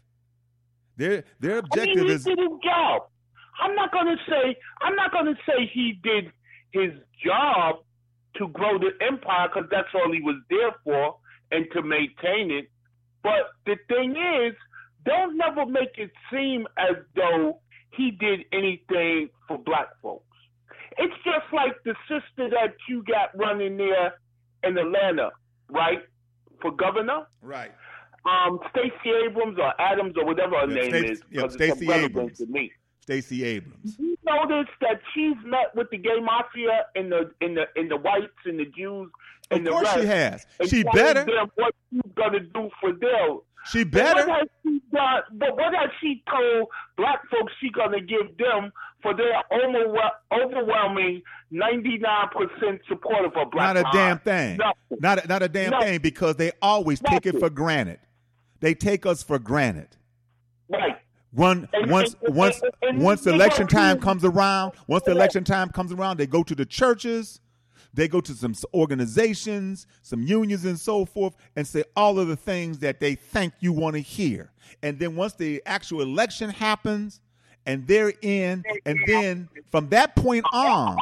Their their objective
I mean, he
is
did his job. I'm not gonna say I'm not gonna say he did his job to grow the empire, because that's all he was there for, and to maintain it. But the thing is, don't never make it seem as though he did anything for black folks. It's just like the sister that you got running there in Atlanta, right, for governor?
right.
Um, Stacey Abrams or Adams or whatever her
Yeah,
name
Stacey-
is.
yeah,
'cause it's
Stacey
irrelevant
Abrams.
to me.
Stacey Abrams.
You notice that she's met with the gay mafia and the in the in the whites and the Jews and
Of
the
course
rest.
she has.
and
She
telling
better.
them what she's gonna do for them.
She
But what
better.
has she done? But what has she told black folks she gonna give them for their overwhel- overwhelming ninety-nine percent support of a black
Not a
lives?
damn thing.
Nothing.
Not a, not a damn
Nothing.
thing, because they always take it
Nothing.
for granted. They take us for granted.
Right.
One
And-
once
and-
once
and- and
once
they
election
go
time
to-
comes around, once the election time comes around, they go to the churches, they go to some organizations, some unions and so forth, and say all of the things that they think you want to hear. And then once the actual election happens and they're in, and then from that point on,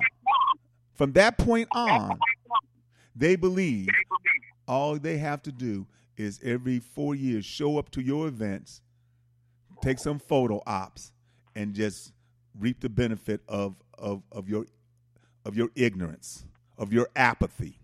from that point on, they believe all they have to do is every four years show up to your events, take some photo ops, and just reap the benefit of of, of your of your ignorance, of your apathy.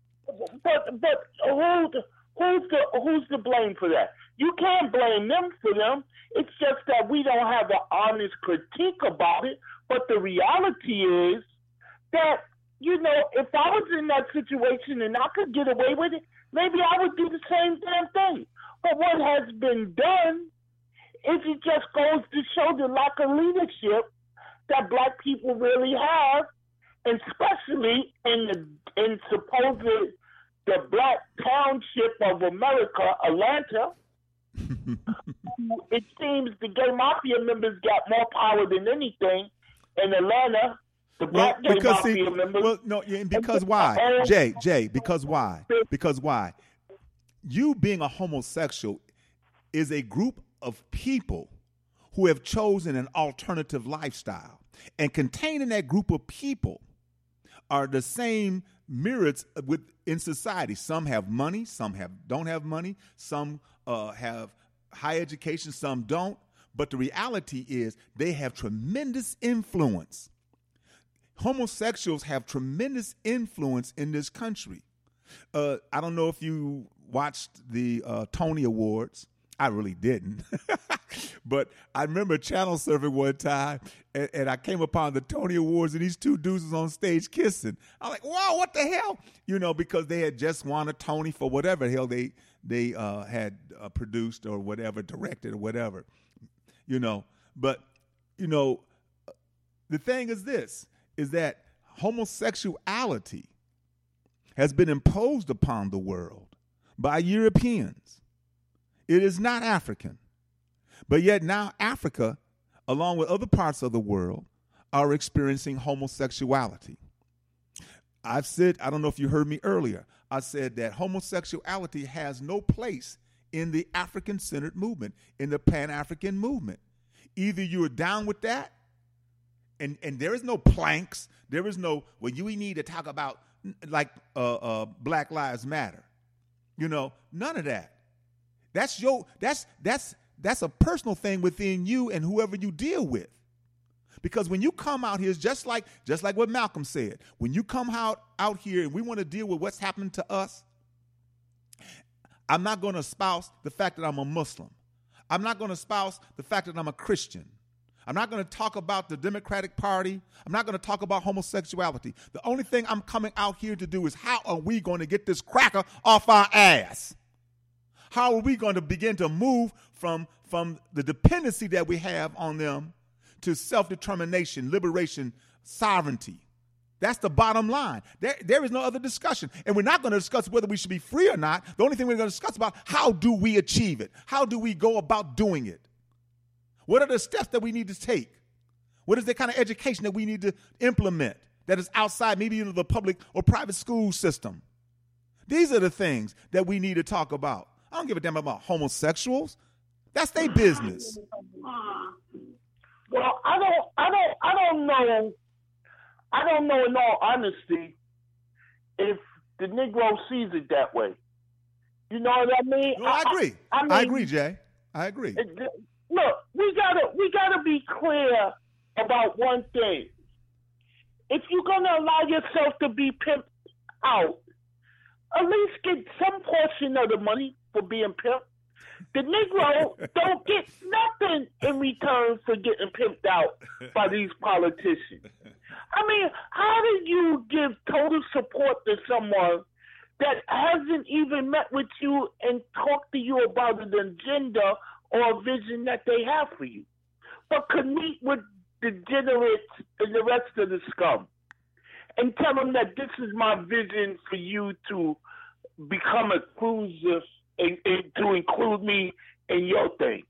But but who's who's the who's to blame for that? You can't blame them for them. It's just that we don't have an honest critique about it. But the reality is that, you know, if I was in that situation and I could get away with it, maybe I would do the same damn thing. But what has been done is it just goes to show the lack of leadership that black people really have, and especially in the in supposed the black township of America, Atlanta. It seems the gay mafia members got more power than anything in Atlanta. The
Well,
black gay
because
mafia
see,
members.
well, no, yeah, because why, Jay, Jay, because why, because why, you being a homosexual is a group of people who have chosen an alternative lifestyle, and contained in that group of people are the same myriads with in society. Some have money, some have don't have money, some uh, have high education, some don't. But the reality is they have tremendous influence. Homosexuals have tremendous influence in this country. Uh, I don't know if you watched the uh, Tony Awards. I really didn't. But I remember channel surfing one time, and, and I came upon the Tony Awards, and these two dudes was on stage kissing. I'm like, whoa, what the hell? You know, because they had just won a Tony for whatever the hell they, they uh, had uh, produced or whatever, directed or whatever. You know, but, you know, the thing is this, is that homosexuality has been imposed upon the world by Europeans. It is not African. But yet now Africa, along with other parts of the world, are experiencing homosexuality. I've said, I don't know if you heard me earlier, I said that homosexuality has no place in the African-centered movement, in the Pan-African movement. Either you're down with that, and, and there is no planks, there is no, well, you need to talk about, like, uh, uh, Black Lives Matter. You know, none of that. That's your, that's, that's, that's a personal thing within you and whoever you deal with. Because when you come out here, it's just like, just like what Malcolm said, when you come out, out here and we want to deal with what's happened to us, I'm not going to espouse the fact that I'm a Muslim. I'm not going to espouse the fact that I'm a Christian. I'm not going to talk about the Democratic Party. I'm not going to talk about homosexuality. The only thing I'm coming out here to do is how are we going to get this cracker off our ass? How are we going to begin to move from, from the dependency that we have on them to self-determination, liberation, sovereignty? That's the bottom line. There, there is no other discussion. And we're not going to discuss whether we should be free or not. The only thing we're going to discuss about how do we achieve it? How do we go about doing it? What are the steps that we need to take? What is the kind of education that we need to implement that is outside maybe into the public or private school system? These are the things that we need to talk about. I don't give a damn about homosexuals. That's their business.
Well, I don't, I don't, I don't know. I don't know, in all honesty, if the Negro sees it that way. You know what I mean?
No, I agree. I, I, mean, I agree, Jay. I agree.
It, look, we gotta, we gotta be clear about one thing. If you're gonna allow yourself to be pimped out, at least get some portion of the money for being pimped. The Negro don't get nothing in return for getting pimped out by these politicians. I mean, how do you give total support to someone that hasn't even met with you and talked to you about an agenda or a vision that they have for you, but could meet with degenerates and the rest of the scum and tell them that this is my vision for you to become inclusive and, and to include me in your thing?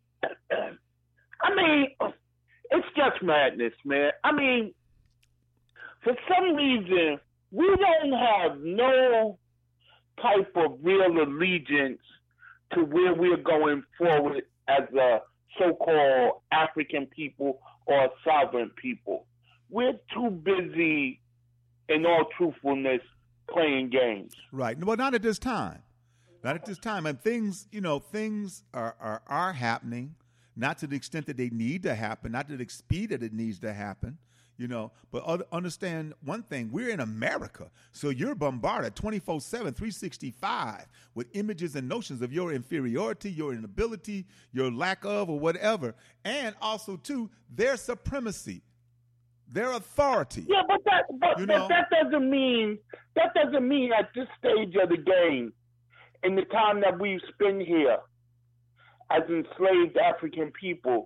I mean, it's just madness, man. I mean, for some reason, we don't have no type of real allegiance to where we're going forward as a so-called African people or a sovereign people. We're too busy, in all truthfulness, playing games.
Right. Well, not at this time. Not at this time. And things, you know, things are, are, are happening, not to the extent that they need to happen, not to the speed that it needs to happen. You know, but understand one thing, we're in America. So you're bombarded twenty-four seven, three sixty-five with images and notions of your inferiority, your inability, your lack of, or whatever. And also, too, their supremacy, their authority.
Yeah, but that, but,
you
but
know?
that doesn't mean, that doesn't mean at this stage of the game, in the time that we've spent here as enslaved African people,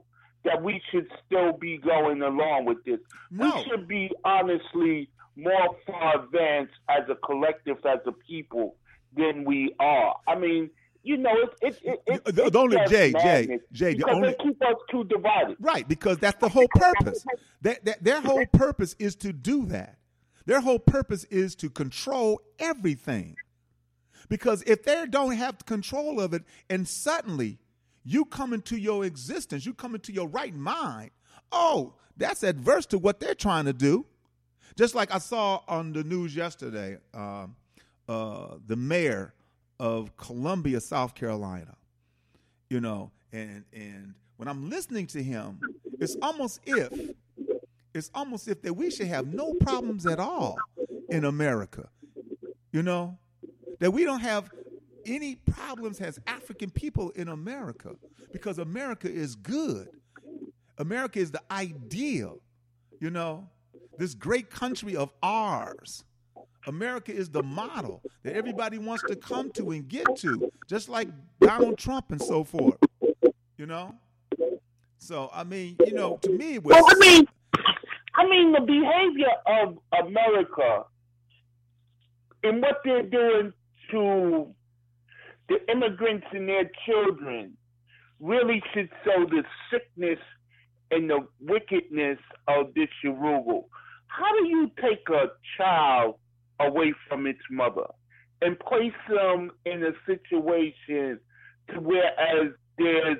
that we should still be going along with this.
No.
We should be honestly more far advanced as a collective, as a people, than we are. I mean, you know, it's it, it, it,
the, the only Jay, Jay, Jay, the
because
only
they keep us too divided.
Right, because that's the whole purpose. That, that their whole purpose is to do that. Their whole purpose is to control everything. Because if they don't have control of it, and suddenly you come into your existence, you come into your right mind, oh, that's adverse to what they're trying to do. Just like I saw on the news yesterday, uh, uh, the mayor of Columbia, South Carolina, you know, and and when I'm listening to him, it's almost if, it's almost if that we should have no problems at all in America, you know, that we don't have any problems as African people in America because America is good. America is the ideal, you know. This great country of ours. America is the model that everybody wants to come to and get to, just like Donald Trump and so forth, you know? So, I mean, you know, to me, it was...
Well, I mean, I mean, the behavior of America and what they're doing to the immigrants and their children really should show the sickness and the wickedness of this Yoruba. How do you take a child away from its mother and place them in a situation to whereas there's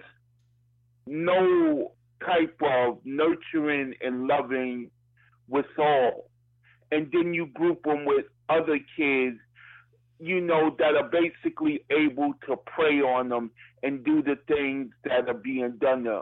no type of nurturing and loving withal, and then you group them with other kids, you know, that are basically able to prey on them and do the things that are being done there.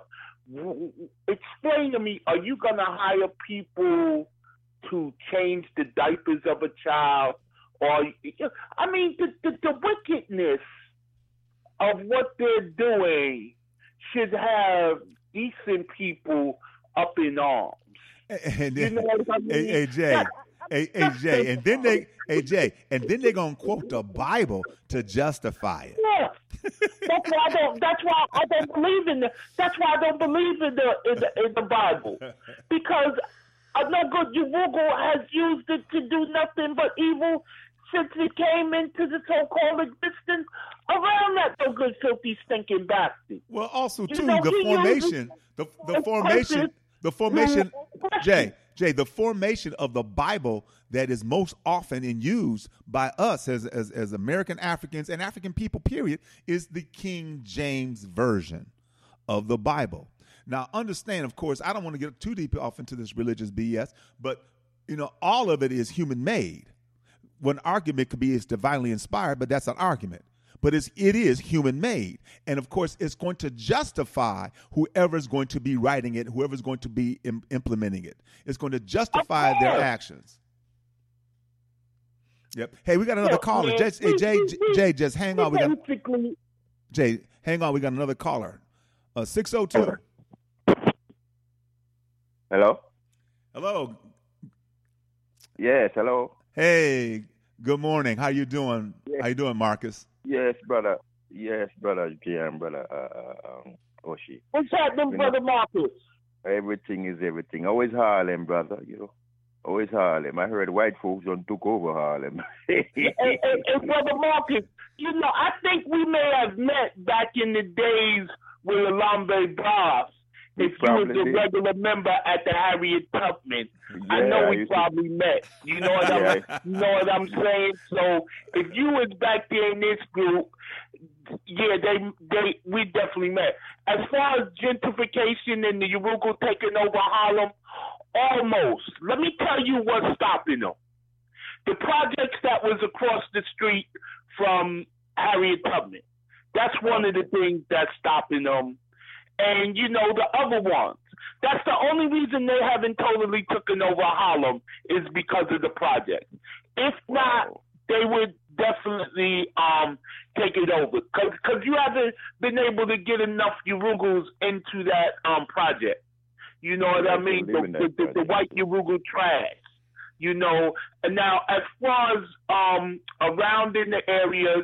Explain to me, are you going to hire people to change the diapers of a child? Or, I mean, the, the, the wickedness of what they're doing should have decent people up in arms.
And then,
you know what I mean?
hey, hey, Jay, hey, hey, Jay, and then they, hey, Jay, and then they're going to quote the Bible to justify it.
Yeah. That's why I don't. That's why I don't believe in the. That's why I don't believe in the in the, in the Bible, because a no good Yoruba has used it to do nothing but evil since it came into the so-called existence around that no good, filthy, stinking bastard.
Well, also
You
too
know,
the
he
formation, the the
uses-
formation, the formation,
Question.
Jay, Jay, the formation of the Bible that is most often in use by us as, as as American Africans and African people, period, is the King James Version of the Bible. Now, understand, of course, I don't want to get too deep off into this religious B S, but you know, all of it is human made. One argument could be it's divinely inspired, but that's an argument. But it's, it is human made. And of course, it's going to justify whoever's going to be writing it, whoever's going to be im- implementing it. It's going to justify their actions. Yep. Hey, we got another
Yeah,
caller.
man.
Jay, hey, Jay, Jay, Jay, just hang on. We got
Basically,
Jay, hang on. We got another caller. Uh, six oh two.
Hello?
Hello.
Yes, hello.
Hey, good morning. How you doing?
Yes.
How you doing, Marcus?
Yes, brother. Yes, brother J M, brother uh, uh, um, Oshi.
what's happening,
You
brother Marcus?
Everything is everything. Always Harlem, brother, you know. Always Harlem. I heard white folks done took over Harlem.
and, and, and brother Marcus, you know, I think we may have met back in the days with Alambe Boss.
We
If you was
probably
a
did.
regular member at the Harriet Tubman, I
Yeah,
know
I
we
used to-
probably met. You know what I'm,
Yeah.
you know what I'm saying? So if you was back there in this group, yeah, they they we definitely met. As far as gentrification and the Yoruba taking over Harlem, almost. Let me tell you what's stopping them. The projects that was across the street from Harriet Tubman. That's one of the things that's stopping them. And, you know, the other ones. That's the only reason they haven't totally taken over Harlem is because of the project. If not, they would definitely um, take it over. Because you haven't been able to get enough Yorugas into that um, project. You know what I mean? The, the, the, the white Yoruga trash. You know, and now as far as um, around in the areas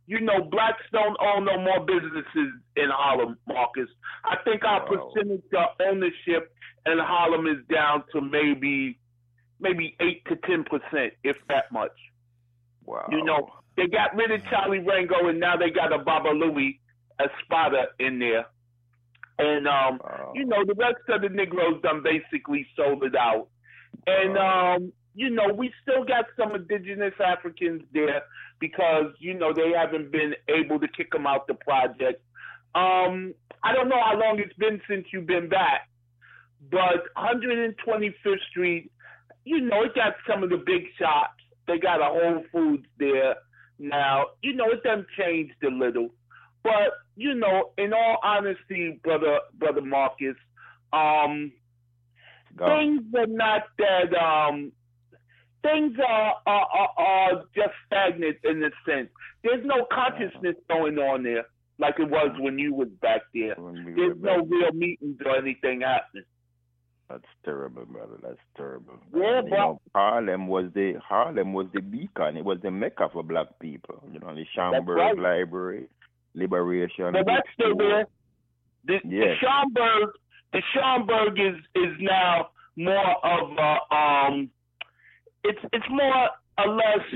you know, blacks don't own no more businesses in Harlem, Marcus. I think our
Wow.
percentage of ownership in Harlem is down to maybe maybe eight to ten percent, if that much.
Wow.
You know, they got rid of Charlie Rango, and now they got a Baba Louie Espada in there. And, um,
Wow.
you know, the rest of the Negroes done basically sold it out. And, um, you know, we still got some indigenous Africans there because, you know, they haven't been able to kick them out the project. Um, I don't know how long it's been since you've been back, but one hundred twenty-fifth Street, you know, it got some of the big shops. They got a Whole Foods there now. You know, it done changed a little. But, you know, in all honesty, brother, brother Marcus, um,
Go.
things are not that, um, things are, are, are, are just stagnant in a sense. There's no consciousness going on there like it was when you was back there.
When we
There's
were
no
back.
real meetings or anything happening.
That's terrible, brother. That's terrible.
Yeah,
And, you
but-
know, Harlem was the Harlem was the beacon. It was the mecca for black people. You know, the Schomburg
right.
Library, Liberation.
But that's still there. The, the
Yes.
Schomburg, the Schomburg is is now more of a um, it's it's more or less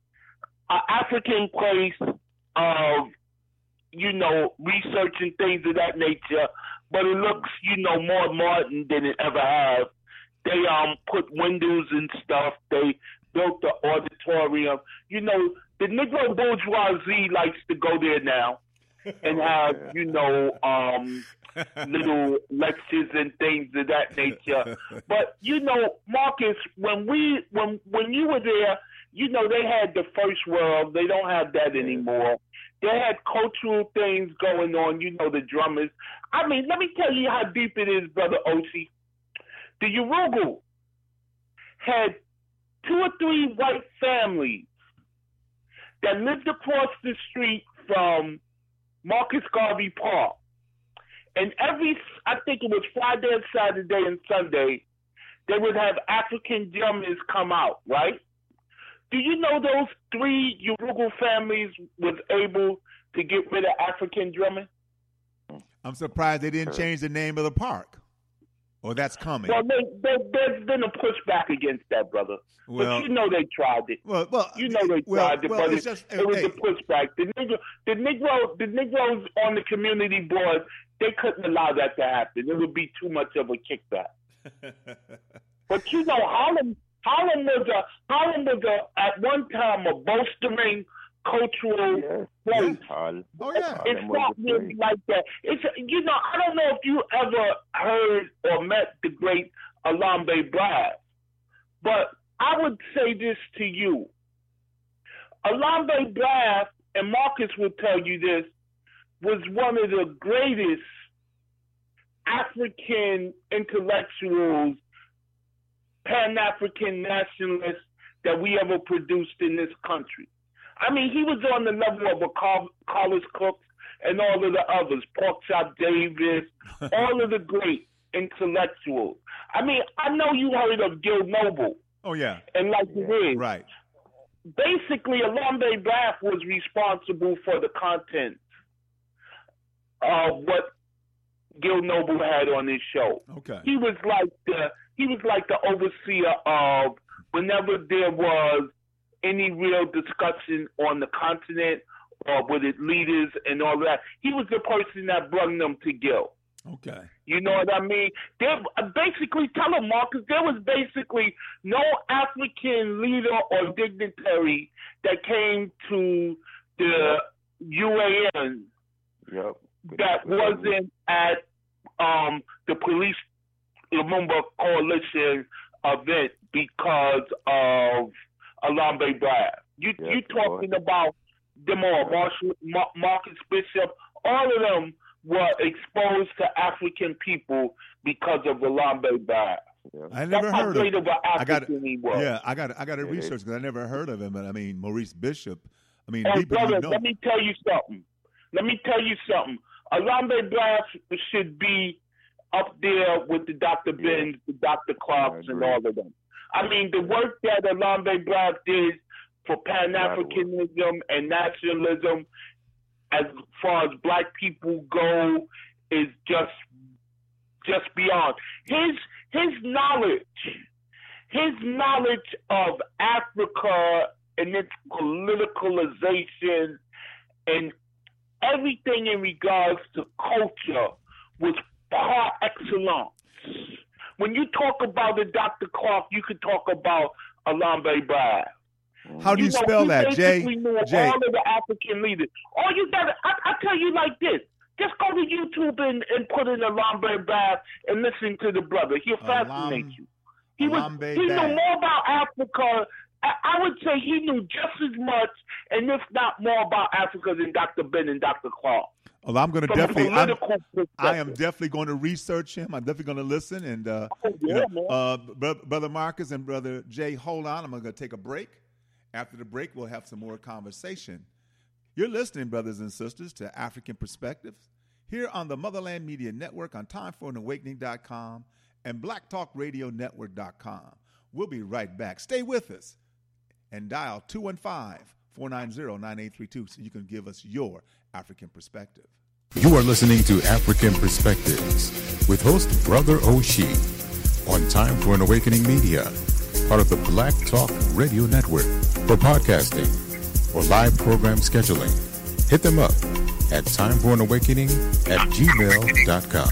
an African place of, you know, research and things of that nature. But it looks, you know, more modern than it ever has. They um put windows and stuff. They built the auditorium. You know, the Negro bourgeoisie likes to go there now and have, you know, um, little lectures and things of that nature. But, you know, Marcus, when we when when you were there, you know, they had the First World. They don't have that anymore. They had cultural things going on, you know, the drummers. I mean, let me tell you how deep it is, Brother Osi. The Urugu had two or three white families that lived across the street from Marcus Garvey Park. And every, I think it was Friday and Saturday and Sunday, they would have African drummers come out, right? Do you know those three Urugu families was able to get rid of African drumming?
I'm surprised they didn't change the name of the park. Or that's coming.
Well, they, they, there's been a pushback against that, brother.
Well-
but you know they tried it.
Well, well,
You know they
well,
tried it,
well,
but
it's
it,
just-
it was
hey.
a pushback. The Negro, the Negro, the Negroes on the community board, they couldn't allow that to happen. It would be too much of a kickback. But you know, Harlem, Harlem was a Harlem was a at one time a bolstering cultural
Yes.
place.
Hall-
Oh, yeah.
Harlem
It's
was
not
the
really
place.
like that. It's you know, I don't know if you ever heard or met the great Alambe Brass, but I would say this to you. Alambe Brass, and Marcus will tell you this, was one of the greatest African intellectuals, Pan-African nationalists that we ever produced in this country. I mean, he was on the level of a Carl, Carlos Cook and all of the others, Porkchop Davis, all of the great intellectuals. I mean, I know you heard of Gil Noble,
Oh, yeah.
and like it is,
Right.
basically, Alambe Bath was responsible for the content of what Gil Noble had on his show.
Okay.
He was like the he was like the overseer of whenever there was any real discussion on the continent or with its leaders and all that. He was the person that brought them to Gil.
Okay.
You know what I mean? There, basically, tell them, Marcus, there was basically no African leader or dignitary that came to the U A N
Yep.
that wasn't at um, the Police Lumumba Coalition event because of Alambe Brass. You
Yes,
you talking about them all, Marshall, Mar- Marcus Bishop, all of them were exposed to African people because of Alambe Brass.
I never
That's how
heard
great
of.
of an
I got
African he was.
Yeah, I got. I got to
Yeah.
research because I never heard of him. But I mean, Maurice Bishop. I mean,
Hey,
people
brother,
you know.
let me tell you something. Let me tell you something. Alambe Brass should be up there with the Doctor Benz, the Doctor Clarks, and
agree.
all of them. I mean, the work that Alambe Brass did for Pan-Africanism and nationalism as far as black people go is just just beyond. His his knowledge, his knowledge of Africa and its politicalization and everything in regards to culture was par excellence. When you talk about it, Doctor Clark, you could talk about Alambe Bragg.
How do you, you know, spell that, Jay?
Knew
Jay.
All of the African leaders. All you got, I, I tell you like this: just go to YouTube and, and put in Alambe Bragg and listen to the brother. He'll fascinate
Alam,
you. He was,
Alambe
he
Bragg.
knew more about Africa. I, I would say he knew just as much, and if not more, about Africa than Doctor Ben and Doctor Clark.
Well, I'm going to
From a
definitely. I'm,
political
I am
perspective.
definitely going to research him. I'm definitely going to listen. And uh,
Oh,
you
yeah,
know,
man.
uh, Bro- brother Marcus and brother Jay, hold on. I'm going to take a break. After the break, we'll have some more conversation. You're listening, brothers and sisters, to African Perspectives here on the Motherland Media Network on time for an awakening dot com and black talk radio network dot com. We'll be right back. Stay with us and dial two one five, four nine zero, nine eight three two so you can give us your African perspective.
You are listening to African Perspectives with host Brother Oshie on Time for an Awakening Media, part of the Black Talk Radio Network. For podcasting or live program scheduling, hit them up at time for an awakening at gmail dot com.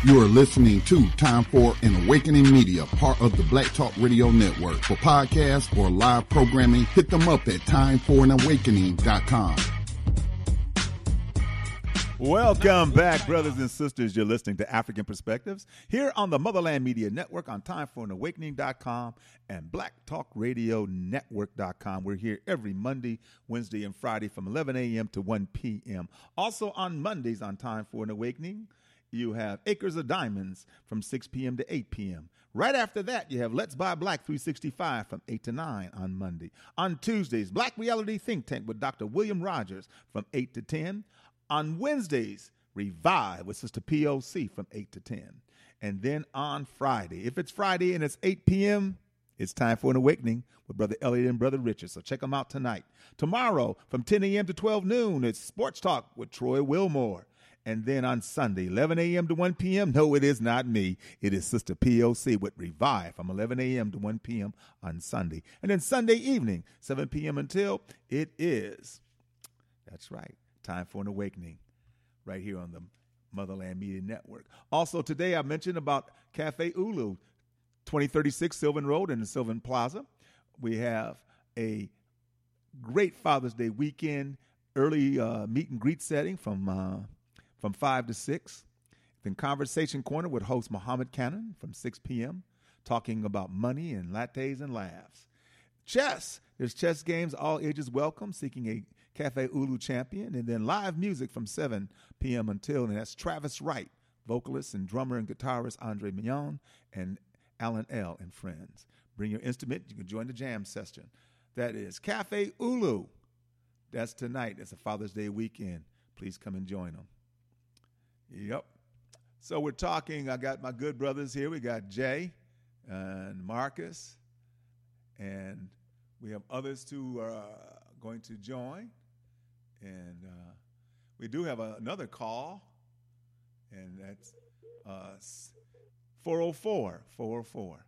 You are listening to Time for an Awakening Media, part of the Black Talk Radio Network. For podcasts or live programming, hit them up at time for an awakening dot com.
Welcome back, brothers and sisters. You're listening to African Perspectives here on the Motherland Media Network on time for an awakening dot com and black talk radio network dot com. We're here every Monday, Wednesday, and Friday from eleven a.m. to one p.m. Also on Mondays on Time for an Awakening, you have Acres of Diamonds from six p.m. to eight p.m. Right after that, you have Let's Buy Black three sixty-five from eight to nine on Monday. On Tuesdays, Black Reality Think Tank with Doctor William Rogers from eight to ten. On Wednesdays, Revive with Sister P O C from eight to ten. And then on Friday, if it's Friday and it's eight p.m., it's Time for an Awakening with Brother Elliot and Brother Richard. So check them out tonight. Tomorrow, from ten a.m. to twelve noon, it's Sports Talk with Troy Wilmore. And then on Sunday, eleven a.m. to one p.m., no, it is not me. It is Sister P O C with Revive from eleven a.m. to one p.m. on Sunday. And then Sunday evening, seven p.m. until it is, that's right, Time for an Awakening right here on the Motherland Media Network. Also today I mentioned about Cafe Ulu, twenty thirty-six Sylvan Road in the Sylvan Plaza. We have a great Father's Day weekend, early uh, meet and greet setting from uh, from five to six. Then Conversation Corner with host Muhammad Cannon from six p.m. talking about money and lattes and laughs. Chess. There's chess games, all ages welcome, seeking a Cafe Ulu champion. And then live music from seven p.m. until, and that's Travis Wright, vocalist and drummer and guitarist Andre Mignon, and Alan L. and friends. Bring your instrument. You can join the jam session. That is Cafe Ulu. That's tonight. It's a Father's Day weekend. Please come and join them. Yep. So we're talking, I got my good brothers here. We got Jay and Marcus, and we have others who are going to join. And uh, we do have a, another call, and that's uh, four oh four, four oh four.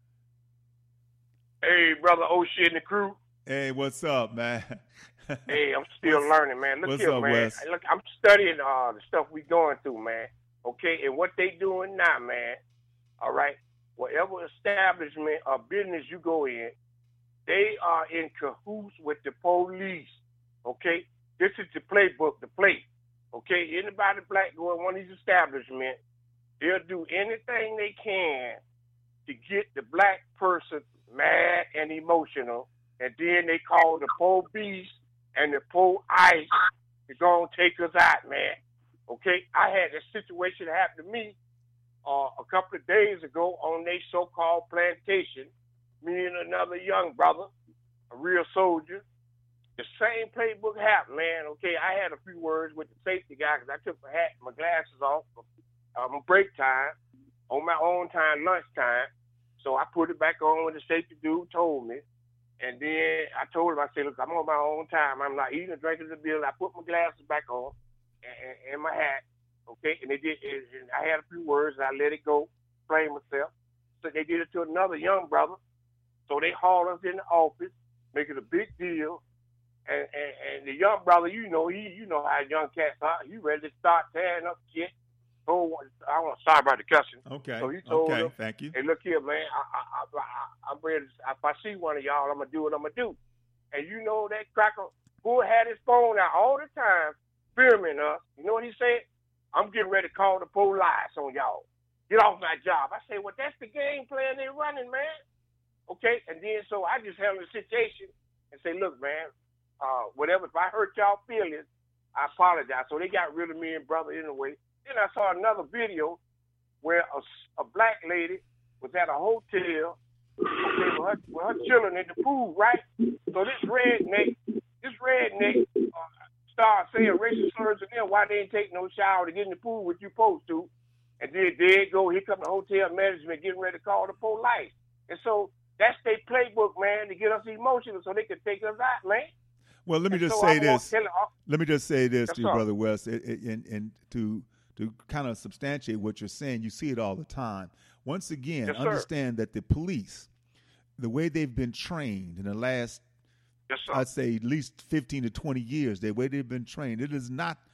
Hey, Brother Oshie and the crew.
Hey, what's up, man?
Hey, I'm still
what's,
learning, man. Look
what's
here,
up,
man.
Wes?
Look, I'm studying uh, the stuff we going through, man. Okay, and what they doing now, man. All right, whatever establishment or business you go in, they are in cahoots with the police. Okay, this is the playbook, the play. Okay, anybody black go in one of these establishments, they'll do anything they can to get the black person mad and emotional, and then they call the police and the police is going to take us out, man. Okay, I had a situation that happened to me uh, a couple of days ago on their so-called plantation. Me and another young brother, a real soldier. The same playbook happened, man. Okay, I had a few words with the safety guy because I took my hat, my glasses off um, break time, on my own time, lunchtime. So I put it back on when the safety dude told me. And then I told him, I said, look, I'm on my own time. I'm not eating or drinking the bill. I put my glasses back on and, and my hat, okay? And they did. And I had a few words, and I let it go, explain myself. So they did it to another young brother. So they hauled us in the office, making a big deal. And, and, and the young brother, you know, he, you know how young cats are. He ready to start tearing up shit. Oh, I want to sorry about the cussing.
Okay.
So he told
okay.
him,
Thank you.
Hey, look here, man. I, I, I, I, I'm ready. To, if I see one of y'all, I'm gonna do what I'm gonna do. And you know that cracker who had his phone out all the time, filming us. You know what he said? I'm getting ready to call the police on y'all. Get off my job. I say, well, that's the game plan they're running, man. Okay. And then so I just handle the situation and say, look, man, uh, whatever. If I hurt y'all feelings, I apologize. So they got rid of me and brother anyway. Then I saw another video where a, a black lady was at a hotel okay, with, her, with her children in the pool, right? So this redneck, this redneck uh, started saying racist slurs to them why they ain't take no shower to get in the pool, which you supposed to. And then there you go, here come the hotel management getting ready to call the police. And so that's their playbook, man, to get us emotional so they can take us out, man.
Well, let me
and
just
so
say
I
this.
Tell, uh,
let me just say this
yes,
to you,
sir.
Brother West, and, and to to kind of substantiate what you're saying. You see it all the time. Once again,
yes,
understand that the police, the way they've been trained in the last,
yes,
I'd say at least fifteen to twenty years, the way they've been trained, it is not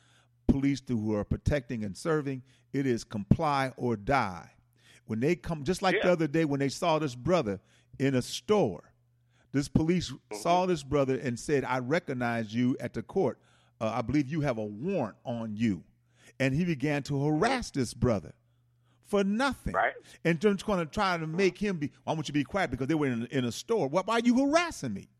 police who are protecting and serving. It is comply or die. When they come, just like yeah. the other day when they saw this brother in a store, this police mm-hmm. saw this brother and said, I recognize you at the court. Uh, I believe you have a warrant on you. And he began to harass this brother for nothing.
Right.
And just going to try to make him be, I want you to be quiet because they were in, in a store. Why, why are you harassing me?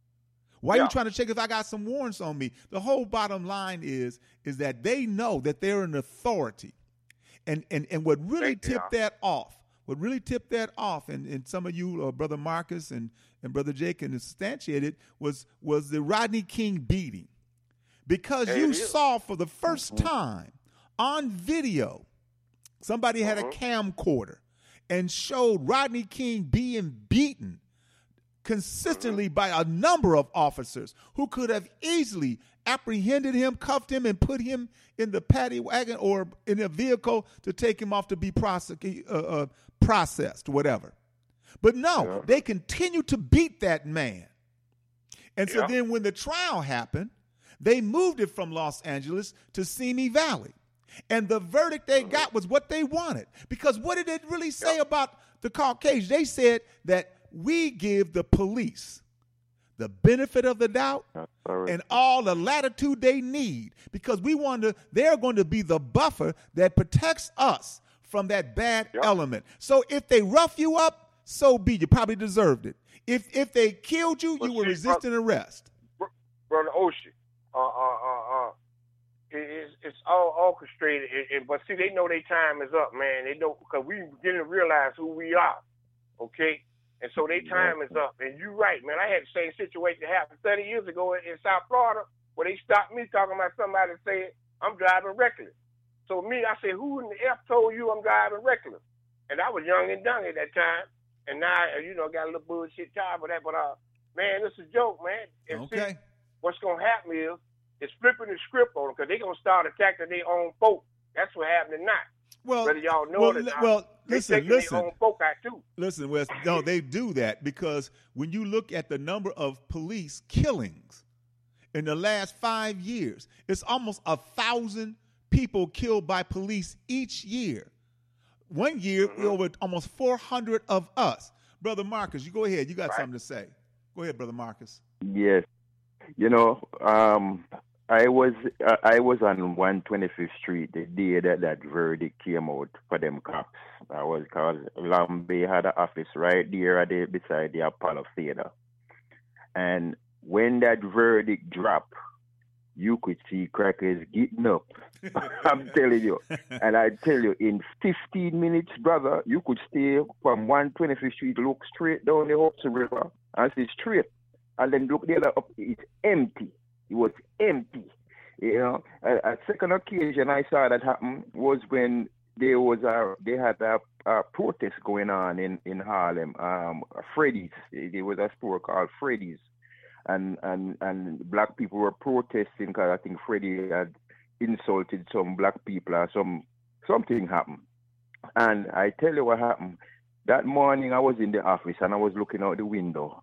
Why yeah. are you trying to check if I got some warrants on me? The whole bottom line is, is that they know that they're an authority. And and, and what really Thank tipped you. that off, what really tipped that off, and, and some of you, uh, Brother Marcus and, and Brother Jake, can substantiate it, was, was the Rodney King beating. Because there you saw for the first mm-hmm. time on video, somebody had mm-hmm. a camcorder and showed Rodney King being beaten consistently mm-hmm. by a number of officers who could have easily apprehended him, cuffed him, and put him in the paddy wagon or in a vehicle to take him off to be prosec- uh, uh, processed, whatever. But no, yeah. they continue to beat that man. And so yeah. then when the trial happened, they moved it from Los Angeles to Simi Valley. And the verdict they got was what they wanted. Because what did it really say yeah. about the Caucasians? They said that we give the police the benefit of the doubt and all the latitude they need because we want to, they're going to be the buffer that protects us from that bad yep. element. So if they rough you up, so be. You probably deserved it. If if they killed you,
well,
you were
see,
resisting
brother,
arrest.
Brother Oshie, uh, uh, uh, uh, it, it's, it's all orchestrated. It, it, but see, they know their time is up, man. They know because we didn't realize who we are, okay? And so their time is up. And you're right, man. I had the same situation happen thirty years ago in, in South Florida where they stopped me talking about somebody saying I'm driving reckless. So me, I said, who in the F told you I'm driving reckless? And I was young and dumb at that time. And now, you know, got a little bullshit time for that. But, uh, man, this is a joke, man. And
okay.
see, what's going to happen is it's flipping the script on them because they're going to start attacking their own folk. That's what happened tonight.
Well,
whether y'all know
well,
it or not,
well, listen, listen.
Their own folk out too.
Listen, Wes, no, they do that because when you look at the number of police killings in the last five years, it's almost a thousand people killed by police each year. One year, mm-hmm. over almost four hundred of us. Brother Marcus, you go ahead. You got right. something to say. Go ahead, Brother Marcus.
Yes. You know, um, I was uh, I was on one twenty-fifth Street the day that that verdict came out for them cops. I was because Lambe had an office right there at the, beside the Apollo Theater. And when that verdict dropped, you could see crackers getting up. I'm telling you. And I tell you, in fifteen minutes, brother, you could stay from one twenty-fifth Street, look straight down the Hudson River, and see straight. And then look the other up, it's empty. It was empty. You know, a, a second occasion I saw that happen was when there was a, they had a, a protest going on in, in Harlem, um, Freddy's. There was a store called Freddy's. And, and, and black people were protesting because I think Freddie had insulted some black people or some something happened. And I tell you what happened. That morning I was in the office and I was looking out the window.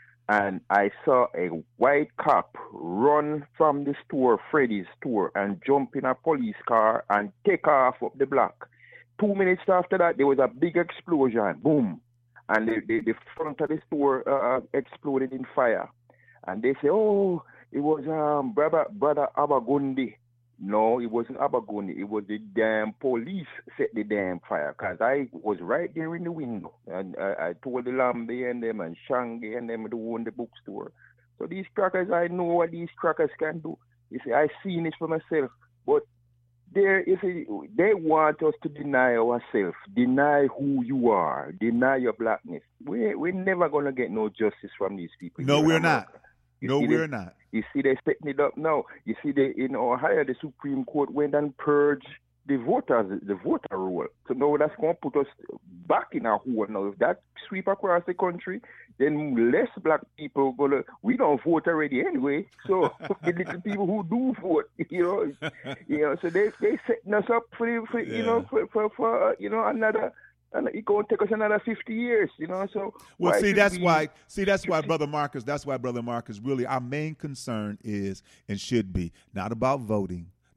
And I saw a white cop run from the store, Freddy's store, and jump in a police car and take off up the block. Two minutes after that, there was a big explosion. Boom. And the, the, the front of the store uh, exploded in fire. And they say, oh, it was um, brother, brother Abagundi. No, it wasn't Abagundi. It was the damn police set the damn fire. Because I was right there in the window. And I, I told the Lambe and them and Shangi and them who own the bookstore. So these crackers, I know what these crackers can do. You see, I seen it for myself. But there is a, they want us to deny ourselves, deny who you are, deny your blackness. We, we're never going to get no justice from these people.
No, we're not.
You
no, we're
they,
not.
You see, they're setting it up now. You see, they in Ohio, the Supreme Court went and purged the voters, the voter roll. So now that's going to put us back in a hole. Now, if that sweep across the country, then less black people gonna. We don't vote already anyway. So the little people who do vote, you know, you know, so they they setting us up for, for yeah. you know, for for, for uh, you know another. And it's going to take us another fifty years, you know. So
well, see, that's we, why. See, that's why, Brother Marcus. That's why, Brother Marcus. Really, our main concern is and should be not about voting,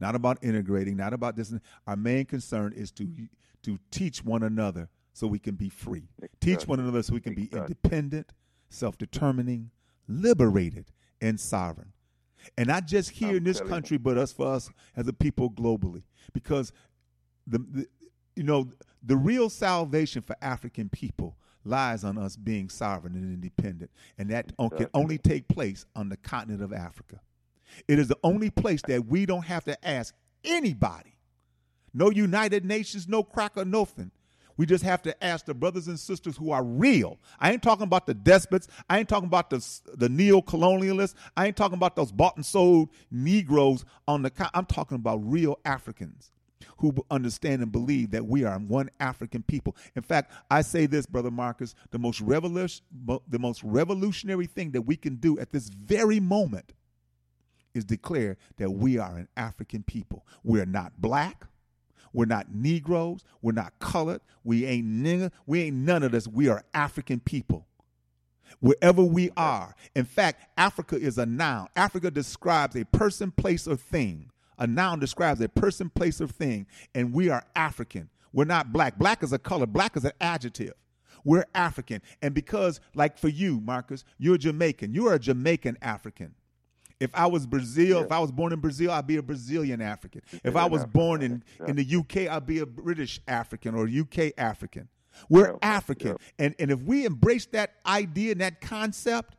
not about integrating, not about this. Our main concern is to to teach one another so we can be free. Exactly. Teach one another so we can exactly. be independent, self-determining, liberated, and sovereign. And not just here I'm in this country, you. but us for us as a people globally. Because the, the you know the real salvation for African people lies on us being sovereign and independent, and that exactly. can only take place on the continent of Africa. It is the only place that we don't have to ask anybody. No United Nations, no cracker, nothing. We just have to ask the brothers and sisters who are real. I ain't talking about the despots. I ain't talking about the, the neo-colonialists. I ain't talking about those bought and sold Negroes on the continent. I'm talking about real Africans who understand and believe that we are one African people. In fact, I say this, Brother Marcus, the most revolution, the most revolutionary thing that we can do at this very moment is declare that we are an African people. We're not black. We're not Negroes. We're not colored. We ain't nigger. We ain't none of this. We are African people. Wherever we are. In fact, Africa is a noun. Africa describes a person, place, or thing. A noun describes a person, place, or thing. And we are African. We're not black. Black is a color. Black is an adjective. We're African. And because, like for you, Marcus, you're Jamaican. You're a Jamaican African. If I was Brazil, yeah. if I was born in Brazil, I'd be a Brazilian African. If I was born in, in the U K, I'd be a British African or U K African. We're yeah. African. Yeah. And, and if we embrace that idea and that concept,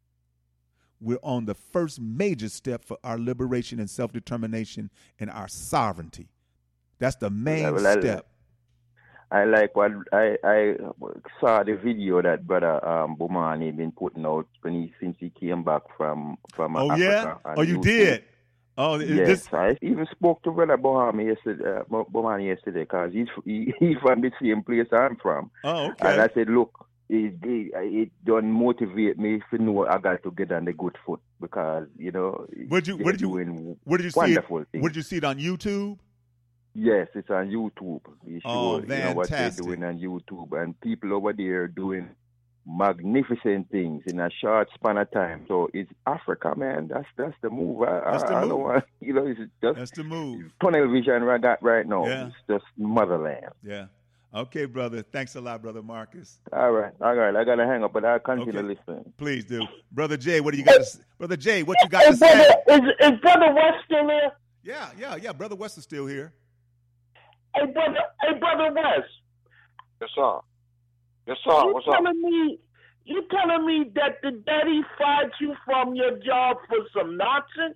we're on the first major step for our liberation and self-determination and our sovereignty. That's the main yeah, well, step.
I like what I, I saw the video that Brother um, Bomani been putting out when he since he came back from from
oh,
Africa.
Yeah? Oh, you YouTube. Did? Oh,
yes.
This...
I even spoke to Brother Bomani yesterday, uh, Bomani yesterday, because he's he, he's from the same place I'm from.
Oh, okay.
And I said, look, it, it, it don't motivate me to know I got to get on the good foot because you know.
Where did you where did you where did you see it? Where did you see it on YouTube?
Yes, it's on YouTube. You
oh,
show, you know what they're doing on YouTube, and people over there doing magnificent things in a short span of time. So it's Africa, man. That's that's the move. I,
that's
I,
the
I
move.
Don't want, you know, it's just
that's the move.
Tunnel vision I got right now.
Yeah.
It's just motherland.
Yeah. Okay, brother. Thanks a lot, Brother Marcus.
All right, all right. I gotta hang up, but I'll continue
okay.
listening.
Please do, Brother Jay. What do you got to say? Brother Jay? What you got
hey,
to say?
Brother, is, is Brother West still there?
Yeah, yeah, yeah. Brother West is still here.
Hey, brother, hey, Brother West.
Yes, sir. Yes, sir.
You
What's
telling
up?
me, you telling me that the daddy fired you from your job for some nonsense?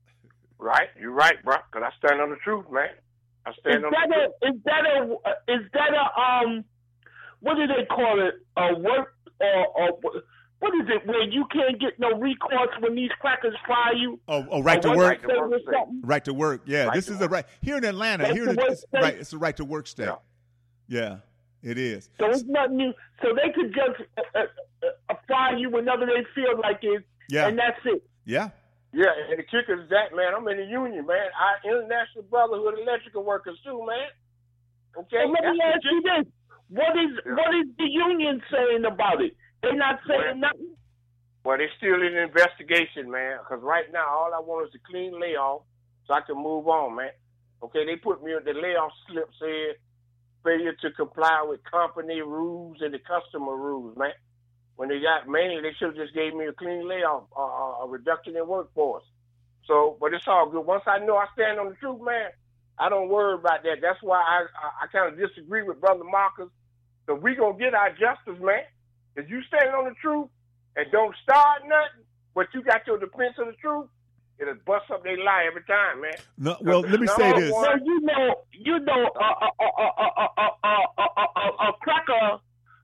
Right. You're right, bro. Because I stand on the truth, man. I stand
is
on
that
the
a,
truth.
Is that a, is that a, um, what do they call it? A work, or, or what is it, where you can't get no recourse when these crackers fire you?
Oh, oh right to work.
Right to work,
right to work. Yeah,
right
this is
work.
a right here in Atlanta.
Right
here in it's, right, it's a right to work state. Yeah, yeah it is.
So it's nothing new. So they could just uh, uh, fire you whenever they feel like it,
yeah.
and that's it.
Yeah.
Yeah, and the kicker is that, man, I'm in the union, man. I International Brotherhood of Electrical Workers too, man. Okay.
So let me ask you this: What is
yeah.
what is the union saying about it? They're not saying
well,
nothing.
Well, they're still in an investigation, man. Because right now, all I want is a clean layoff so I can move on, man. Okay, they put me on the layoff slip said failure to comply with company rules and the customer rules, man. When they got mainly, they should have just gave me a clean layoff, uh, a reduction in workforce. So, but it's all good. Once I know I stand on the truth, man, I don't worry about that. That's why I I, I kind of disagree with Brother Marcus. So we gonna get our justice, man. If you stand on the truth and don't start nothing, but you got your defense of the truth, it'll bust up their lie every time, man.
No, well, let me say this.
Well, you know, you know, a uh, uh, uh, uh, uh, uh, cracker,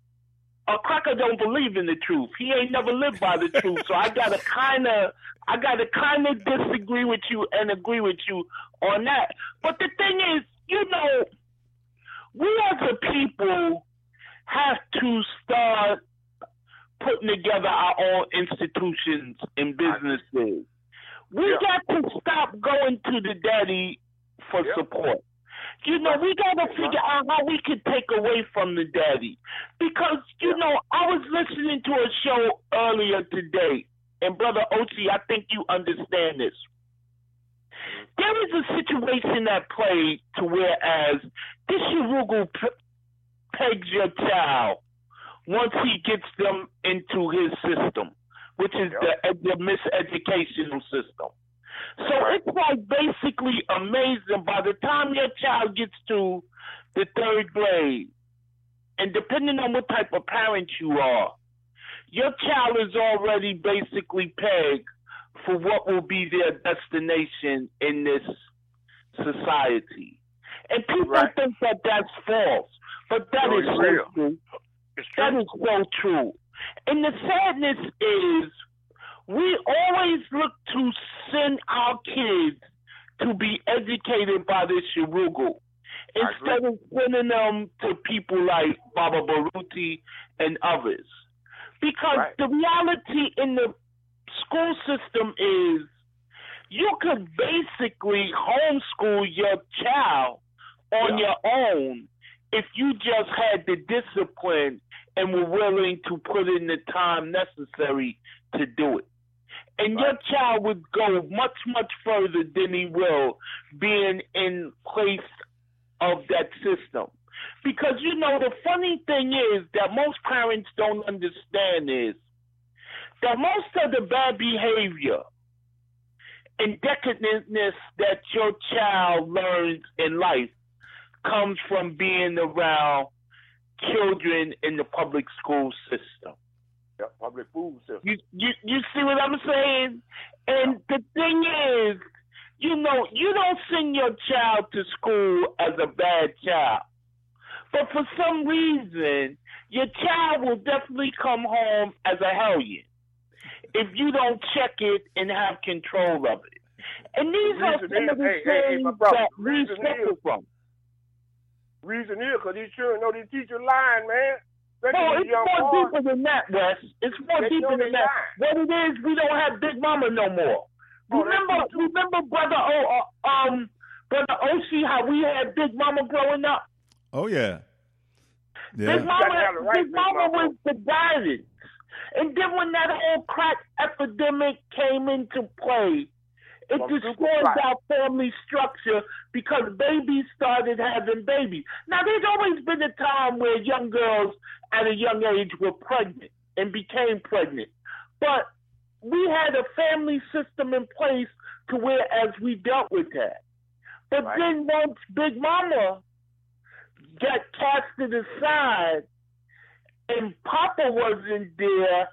a cracker don't believe in the truth. He ain't never lived by the truth. So I gotta kind of, I gotta kind of disagree with you and agree with you on that. But the thing is, you know, we as a people have to start putting together our own institutions and businesses. We
yeah.
got to stop going to the daddy for
yeah.
support. You know, we got to figure out how we can take away from the daddy. Because, you yeah. know, I was listening to a show earlier today, and Brother Ochi, I think you understand this.
there is a situation at play to whereas this Yurugu pegs your child once he gets them into his system, which is yep. the, the miseducational system. So right. it's like basically amazing. By the time your child gets to the third grade, and depending on what type of parent you are, your child is already basically pegged for what will be their destination in this society. And people right. think that that's false, but that no, is so real. true. It's true. That is so true. And the sadness is we always look to send our kids to be educated by this Yurugu instead of sending them to people like Baba Baruti and others. Because right. the reality in the school system is you could basically homeschool your child on yeah. your own if you just had the discipline and were willing to put in the time necessary to do it. And right. your child would go much, much further than he will being in place of that system. Because, you know, the funny thing is that most parents don't understand is that most of the bad behavior and decadentness that your child learns in life comes from being around children in the public school system.
Yeah, public food system.
You, you, you see what I'm saying? And yeah. the thing is, you know, you don't send your child to school as a bad child. But for some reason, your child will definitely come home as a hellion if you don't check it and have control of it. And these the are some of the hey, things hey, hey, that we suffer from.
Reason is because these children know these teachers lying, man.
No, it's more boys. deeper than that, Wes. It's more they deeper than that. Lying. What it is, we don't have Big Mama no more. Oh, remember, remember, brother, oh, uh, um, brother Oshi, how we had Big Mama growing up.
Oh yeah, yeah.
Big Mama, right, Big, Big Mama, Mama was the guidance, and then when that whole crack epidemic came into play, it well, destroyed our family structure because babies started having babies. Now, there's always been a time where young girls at a young age were pregnant and became pregnant. But we had a family system in place to where as we dealt with that. But right. then once Big Mama got casted aside and Papa wasn't there,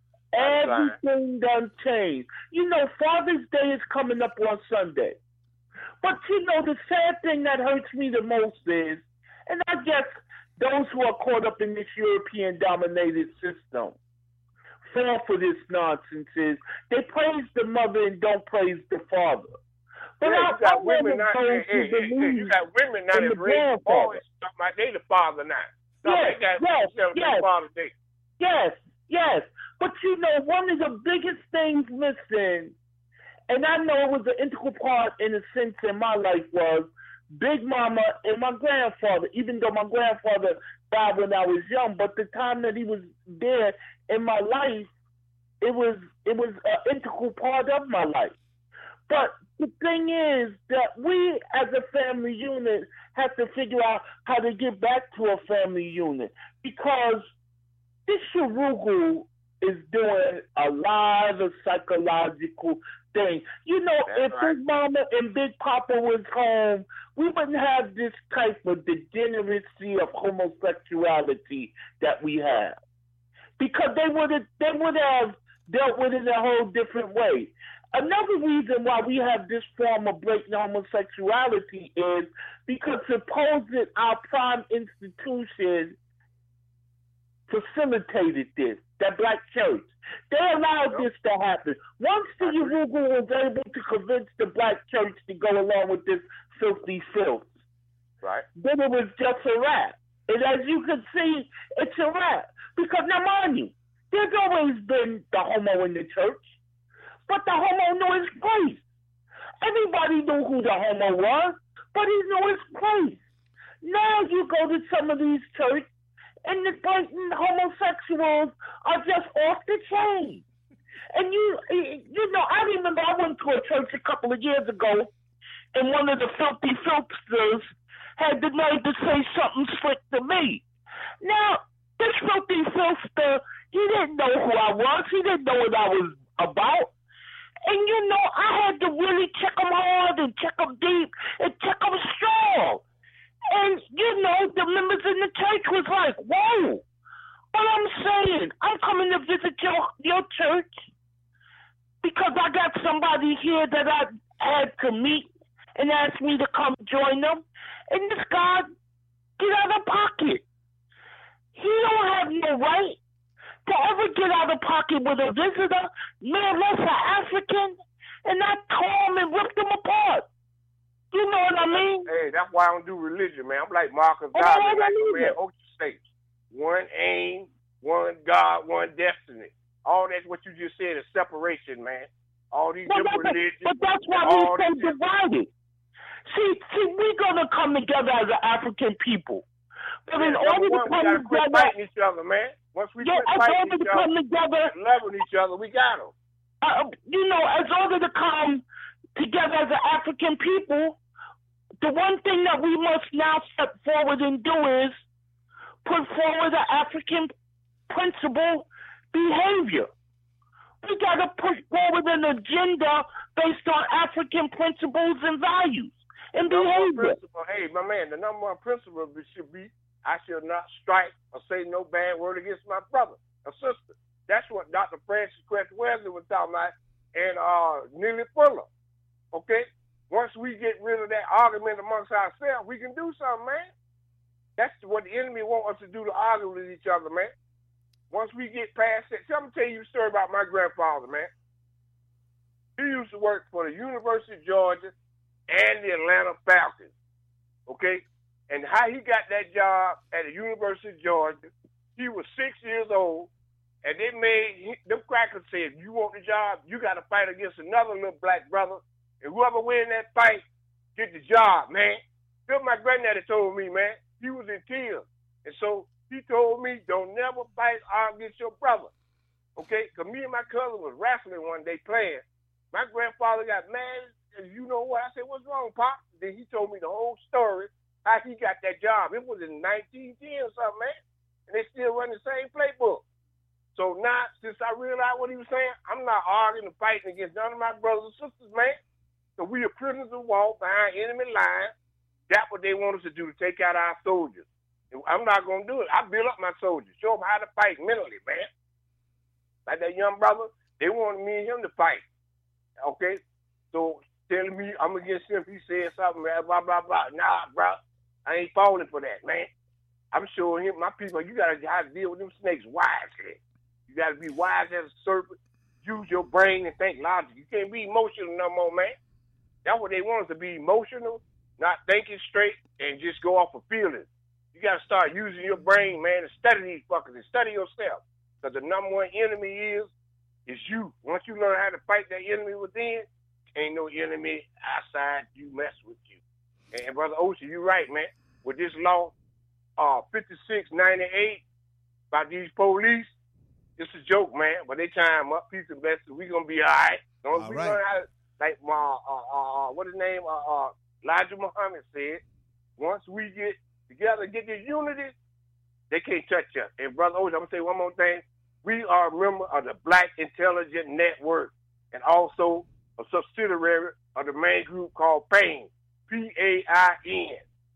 everything done changed. You know, Father's Day is coming up on Sunday. But, you know, the sad thing that hurts me the most is, and I guess those who are caught up in this European-dominated system fall for this nonsense is they praise the mother and don't praise the father. But
yeah,
I,
you got
I
women not, hey, hey, hey, you got women now that raise boys talking about they the father now. So
yes,
they got
yes, yes,
father day.
yes, yes. But you know, one of the biggest things missing, and I know it was an integral part in a sense in my life, was Big Mama and my grandfather. Even though my grandfather died when I was young, but the time that he was there in my life, it was it was an integral part of my life. But the thing is that we as a family unit have to figure out how to get back to a family unit, because this Yurugu is doing a lot of psychological things. You know, That's if right. Big Mama and Big Papa was home, we wouldn't have this type of degeneracy of homosexuality that we have, because they would have they would have dealt with it in a whole different way. Another reason why we have this form of breaking homosexuality is because supposed our prime institution facilitated this, that black church. They allowed this to happen. Once the Yurugu was able to convince the black church to go along with this filthy filth,
right,
then it was just a wrap. And as you can see, it's a wrap. Because now, mind you, there's always been the homo in the church, but the homo knew his place. Everybody knew who the homo was, but he knew his place. Now you go to some of these churches, and the blatant homosexuals are just off the chain. And you, you know, I remember I went to a church a couple of years ago,
and one of the filthy filters had the nerve to say something slick to me. Now, this filthy filter, he didn't know who I was. He didn't know what I was about. And, you know, I had to really check him hard and check him deep and check him strong. And, you know, the members in the church was like, whoa. But I'm saying, I'm coming to visit your, your church because I got somebody here that I had to meet and asked me to come join them. And this guy, get out of pocket. He don't have no right to ever get out of pocket with a visitor, man, less an African, and I tore him and ripped him apart. You know what I mean?
Hey, that's why I don't do religion, man. I'm like Marcus
Oh,
Garvey,
I
like
believe
the man
it.
Ocean states. One aim, one God, one destiny. All that's what you just said is separation, man. All these
But,
different
but,
religions.
but that's why
all
we're so
these-
divided. See, see, we're going to come together as an African people. But in
Yeah,
order
number
to
one, we
come
gotta quit
together,
fighting each other, man. Once we
yeah,
quit
as
fighting
order
each
to come
other,
together,
and loving each other, we got them.
uh, you know, as order to come together as an African people, the one thing that we must now step forward and do is put forward an African principle behavior. We got to put forward an agenda based on African principles and values and
Number one
behavior.
principle, hey, my man, the number one principle should be, I shall not strike or say no bad word against my brother or sister. That's what Doctor Francis Cress Wesley was talking about, and uh, Neely Fuller. Okay? Once we get rid of that argument amongst ourselves, we can do something, man. That's what the enemy wants us to do, to argue with each other, man. Once we get past that, so I'm going to tell you a story about my grandfather, man. He used to work for the University of Georgia and the Atlanta Falcons, okay? And how he got that job at the University of Georgia, he was six years old, and they made, them crackers said, you want the job, you got to fight against another little black brother, and whoever win that fight, get the job, man. That's what my granddaddy told me, man. He was in tears. And so he told me, don't never fight or against your brother, okay? Because me and my cousin was wrestling one day playing. My grandfather got mad, and you know what? I said, what's wrong, Pop? Then he told me the whole story, how he got that job. It was in nineteen ten or something, man. And they still run the same playbook. So now, since I realized what he was saying, I'm not arguing and fighting against none of my brothers and sisters, man. So we are prisoners of war behind enemy lines. That's what they want us to do, to take out our soldiers. And I'm not going to do it. I build up my soldiers, show them how to fight mentally, man. Like that young brother, they wanted me and him to fight. Okay? So telling me I'm against him, he said something, blah, blah, blah, blah. Nah, bro, I ain't falling for that, man. I'm showing him, my people, you got to how to deal with them snakes wisely. You got to be wise as a serpent. Use your brain and think logic. You can't be emotional no more, man. That's what they want us to be, emotional, not thinking straight, and just go off of feelings. You got to start using your brain, man, and study these fuckers and study yourself. Because the number one enemy is, is you. Once you learn how to fight that enemy within, ain't no enemy outside you mess with you. And, and Brother Ocean, you right, man. With this law, uh, fifty-six ninety-eight, by these police, it's a joke, man. But they time up, peace and blessings. We gonna be all right. Don't
All
we
right.
learn how to, like my, uh, uh, uh, what his name, uh, uh, Elijah Muhammad said, once we get together, get this unity, they can't touch us. And Brother Ocean, I'm gonna say one more thing. We are a member of the Black Intelligence Network, and also a subsidiary of the main group called PAIN, P A I N,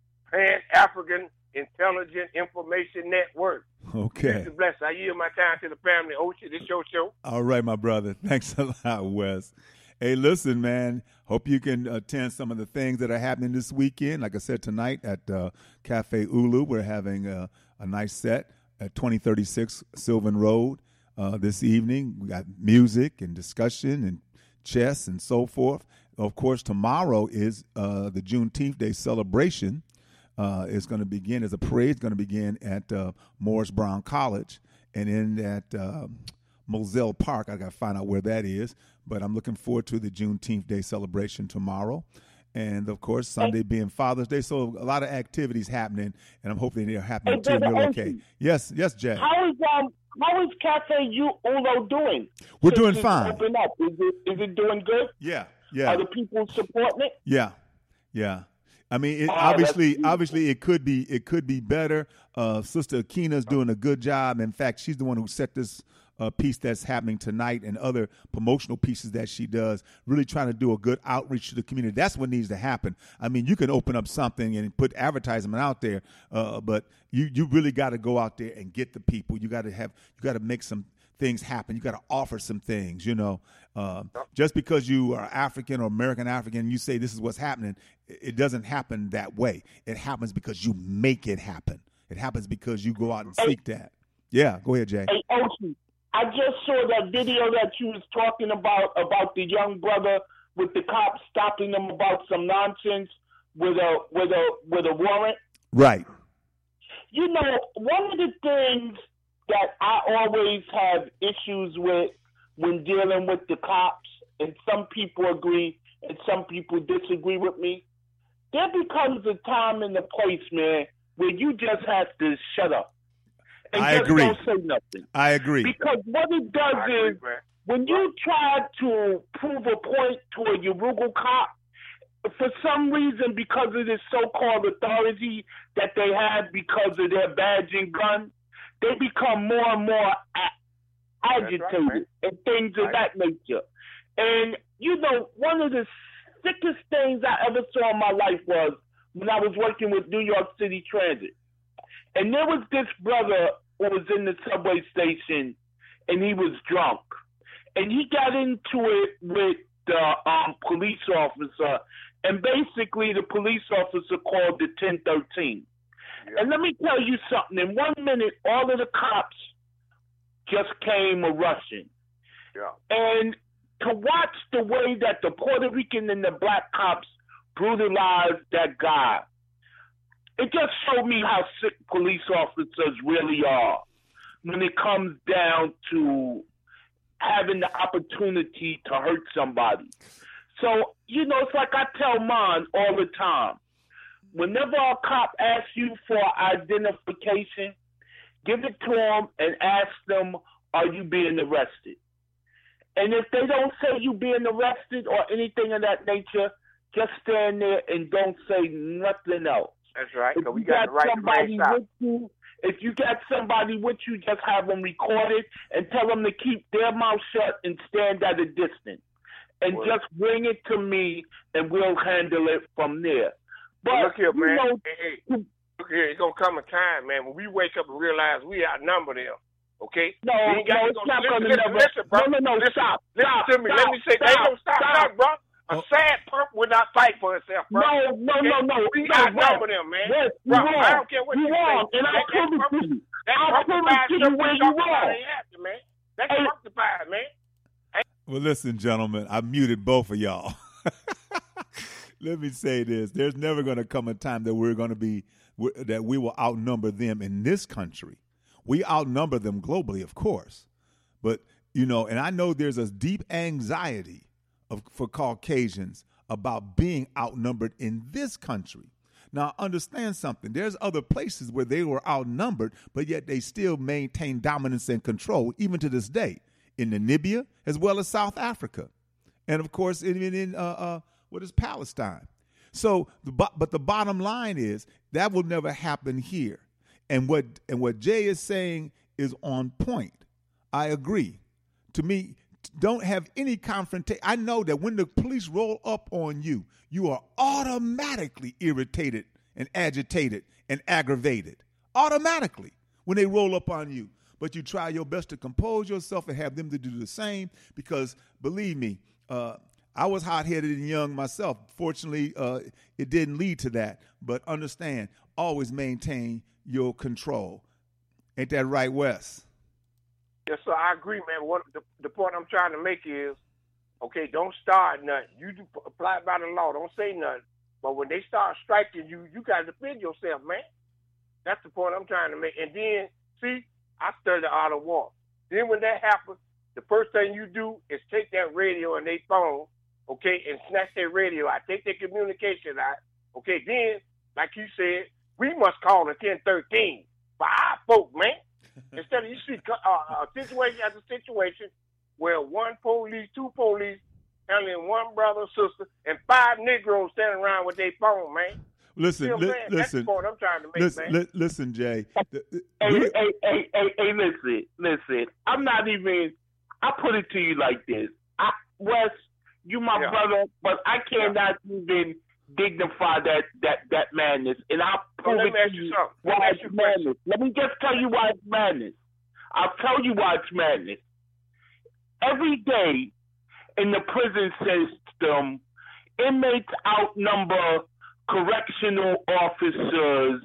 Pan-African Intelligent Information Network.
Okay.
Peace and blessings. I yield my time to the family. Ocean, this your show.
All right, my brother. Thanks a lot, Wes. Hey, listen, man. Hope you can attend some of the things that are happening this weekend. Like I said, tonight at uh, Cafe Ulu, we're having a, a nice set at twenty thirty-six Sylvan Road uh, this evening. We got music and discussion and chess and so forth. Of course, tomorrow is uh, the Juneteenth Day celebration. Uh, is going to begin as a parade. It's going to begin at uh, Morris Brown College, and in at uh, Moselle Park. I got to find out where that is, but I'm looking forward to the Juneteenth Day celebration tomorrow. And, of course, Sunday being Father's Day. So a lot of activities happening, and I'm hoping they're happening
Hey,
too.
Brother
You're
Ocean.
okay. Yes, yes, Jack.
How is um how is Cafe U Ulo doing?
We're
Since
doing
it's
fine.
opened up? Is it is it doing good?
Yeah, yeah,
Are the people supporting it?
yeah. Yeah. I mean, it,
Oh,
obviously,
that's-
obviously, it could be, it could be better. Uh, Sister Akina's doing a good job. In fact, she's the one who set this uh, piece that's happening tonight and other promotional pieces that she does. Really trying to do a good outreach to the community. That's what needs to happen. I mean, you can open up something and put advertisement out there, uh, but you you really got to go out there and get the people. You got to have, you got to make some things happen. You got to offer some things, you know. Uh, just because you are African or American African and you say this is what's happening, it doesn't happen that way. It happens because you make it happen. It happens because you go out and seek that. Yeah, go ahead, Jay.
Hey, Ocean, I just saw that video that you was talking about, about the young brother with the cops stopping him about some nonsense with a with a with a warrant.
Right.
You know, one of the things that I always have issues with when dealing with the cops, and some people agree and some people disagree with me, there becomes a time and a place, man, where you just have to shut up and
I
just
agree.
don't say nothing.
I agree.
Because what it does
I agree,
is,
man.
when you try to prove a point to a Urugu cop, for some reason, because of this so-called authority that they have because of their badge and gun, they become more and more a- agitated
right,
and things of
Right.
that nature. And, you know, one of the sickest things I ever saw in my life was when I was working with New York City Transit. And there was this brother who was in the subway station, and he was drunk. And he got into it with the um, police officer, and basically the police officer called the ten thirteen.
Yeah.
And let me tell you something. In one minute, all of the cops just came a rushing.
Yeah.
And to watch the way that the Puerto Rican and the black cops brutalized that guy, it just showed me how sick police officers really are when it comes down to having the opportunity to hurt somebody. So, you know, it's like I tell mine all the time. Whenever a cop asks you for identification, give it to them and ask them, are you being arrested? And if they don't say you being arrested or anything of that nature, just stand there and don't say nothing else.
That's right.
If
So we
you
got,
got
the right to
somebody
remain silent.
with you, if you got somebody with you, just have them recorded and tell them to keep their mouth shut and stand at a distance. And
Well,
just bring it to me, and we'll handle it from there. But,
Well, look here,
you
man.
know,
hey, hey, look here. It's gonna come a time, man, when we wake up and realize we outnumber them. Okay?
no,
We ain't got
no,
to
it's
go-
not
listen,
going to
listen,
never.
listen, bro.
No, no, no,
Listen,
stop.
Listen
stop,
to me.
Stop,
Let me say,
stop,
they don't stop,
stop.
stop, bro. A
Oh.
sad punk would not fight for herself, bro.
No, no,
Okay?
no, no.
We
no,
outnumber
Wes,
them, man.
Wes, you
Bro,
wrong.
I don't care what
you
you
wrong,
say.
and I'll
That-
prove it
that
to you.
That
I'll prove it
fructified
to you
stuff
where
we
you
talking about
wrong.
ain't happening, man. That's
Hey.
fructified, man.
Well, listen, gentlemen, I muted both of y'all. Let me say this: there's never going to come a time that we're going to be that we will outnumber them in this country. We outnumber them globally, of course, but you know, and I know there's a deep anxiety of for Caucasians about being outnumbered in this country. Now, understand something. There's other places where they were outnumbered, but yet they still maintain dominance and control, even to this day, in Namibia as well as South Africa, and of course, in, in uh, uh, what is Palestine. So, the, but the bottom line is that will never happen here. And what and what Jay is saying is on point. I agree. To me, don't have any confrontation. I know that when the police roll up on you, you are automatically irritated and agitated and aggravated. Automatically when they roll up on you. But you try your best to compose yourself and have them to do the same because, believe me, uh, I was hot-headed and young myself. Fortunately, uh, it didn't lead to that. But understand, always maintain your control. Ain't that right, Wes?
Yes, sir. I agree, man. What the, the point I'm trying to make is, okay, don't start nothing. You do apply by the law. Don't say nothing. But when they start striking you, you got to defend yourself, man. That's the point I'm trying to make. And then, see, I study the art of war. Then when that happens, the first thing you do is take that radio and they phone, okay, and snatch their radio out. Take their communication out. Okay, then, like you said, we must call the ten thirteen for our folk, man. Instead of you see uh, a situation as a situation where one police, two police handling one brother or sister, and five Negroes standing around with their phone, man.
Listen, li-
listen. That's the
listen,
point I'm trying to make,
listen,
man.
li- listen, Jay. The- the-
Hey,
we-
hey, hey, hey, hey, listen, listen. I'm not even. I put it to you like this. I, Wes, you my
Yeah.
brother, but I cannot even dignify that that that madness, and I'll prove
let
it
me ask
to
you
you
something. Let me
why
ask
it's
you a question.
madness. Let me just tell you why it's madness. I'll tell you why it's madness. Every day in the prison system, inmates outnumber correctional officers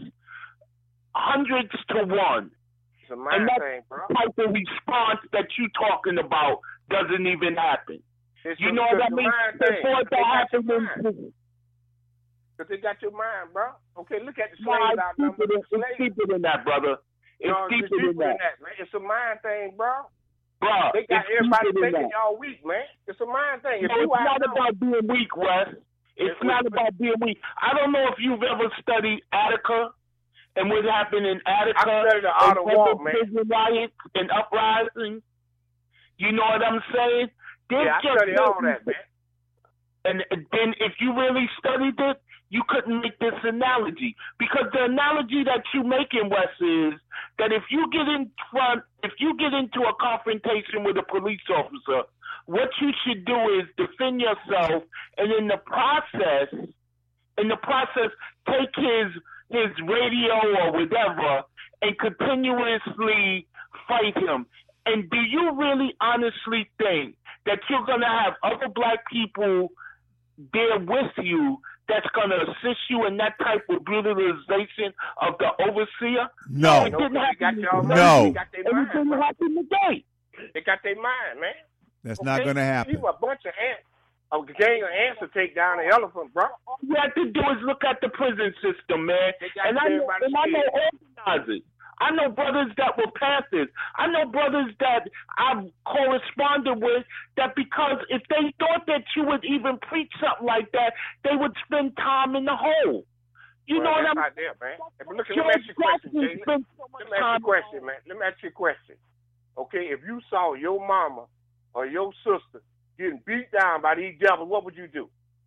hundreds to one.
It's a mind
And that
thing, bro.
type of response that you talking about doesn't even happen.
It's
You
a,
know what I
it's a
mean?
mind thing.
Before
They
that
got your
happened in
mind.
prison.
Because they got your mind, bro. Okay, look at the
Nah,
slaves
it's
outnumber
deeper than,
the
it's
slaves.
deeper than that, brother. It's
No, it's
deeper than that.
man. It's a mind thing, bro.
Bro,
They got
it's
everybody
deeper than
thinking
that.
y'all weak, man. It's a mind thing. If
No,
you
it's not
outnumber-
about being weak, Wes. It's
It-
not
it-
about being weak. I don't know if you've ever studied Attica and what happened in Attica.
I studied the Art of
and
War,
other
man.
prison riots and uprisings. You know what I'm saying? There's
Yeah, I
just
studied all
no-
that, man.
And then if you really studied it, you couldn't make this analogy. Because the analogy that you making, Wes, is that if you get in front, if you get into a confrontation with a police officer, what you should do is defend yourself, and in the process, in the process, take his his radio or whatever and continuously fight him. And do you really honestly think that you're going to have other black people there with you that's going to assist you in that type of brutalization of the overseer?
no,
It
No,
didn't
they got
happen.
y'all
No.
mind. They got their
It
mind,
didn't
bro.
happen today.
They got their mind, man.
that's not
Okay?
going to happen.
You a bunch of ants. A gang of ants to take down an elephant, bro.
All you have to do is look at the prison system, man.
They got
And I know,
everybody
and I know
scared.
organizers. I know brothers that were Panthers. I know brothers that I've corresponded with that because if they thought that you would even preach something like that, they would spend time in the hole. You
Well,
know what
that's
I'm
not there, man. Hey, but look, let
George
me ask you a question,
Jackson
Jay.
spent so much
Let me ask you a
time
question, man. Let me ask you a question. Okay, if you saw your mama or your sister getting beat down by these devils, what would you do?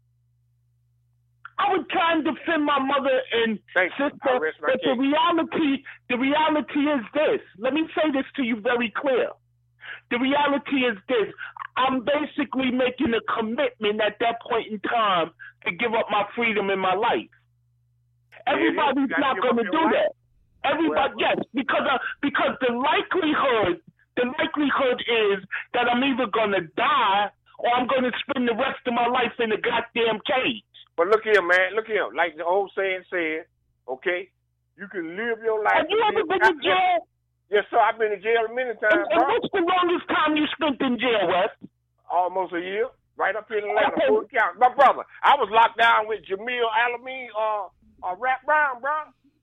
I would try and defend my mother and
Thank you.
sister,
I rest my
but the
case.
reality, the reality is this. Let me say this to you very clear. The reality is this. I'm basically making a commitment at that point in time to give up my freedom in my life. Everybody's
You gotta
not
give
going to
up
do
your life.
that. Everybody,
Well,
yes, because of, because the likelihood, the likelihood is that I'm either going to die or I'm going to spend the rest of my life in a goddamn cage.
But look here, man. Look here. Like the old saying said, okay, you can live your life.
Have you
and
ever
live
been to
happy-
jail?
Yes, sir. I've been in jail many
And,
times,
and
bro.
what's the longest time you spent in jail, Wes?
Almost a year. Right up here in Atlanta,
Okay.
full count. My brother, I was locked down with Jamil Alameen, uh, uh, Rap Brown, bro.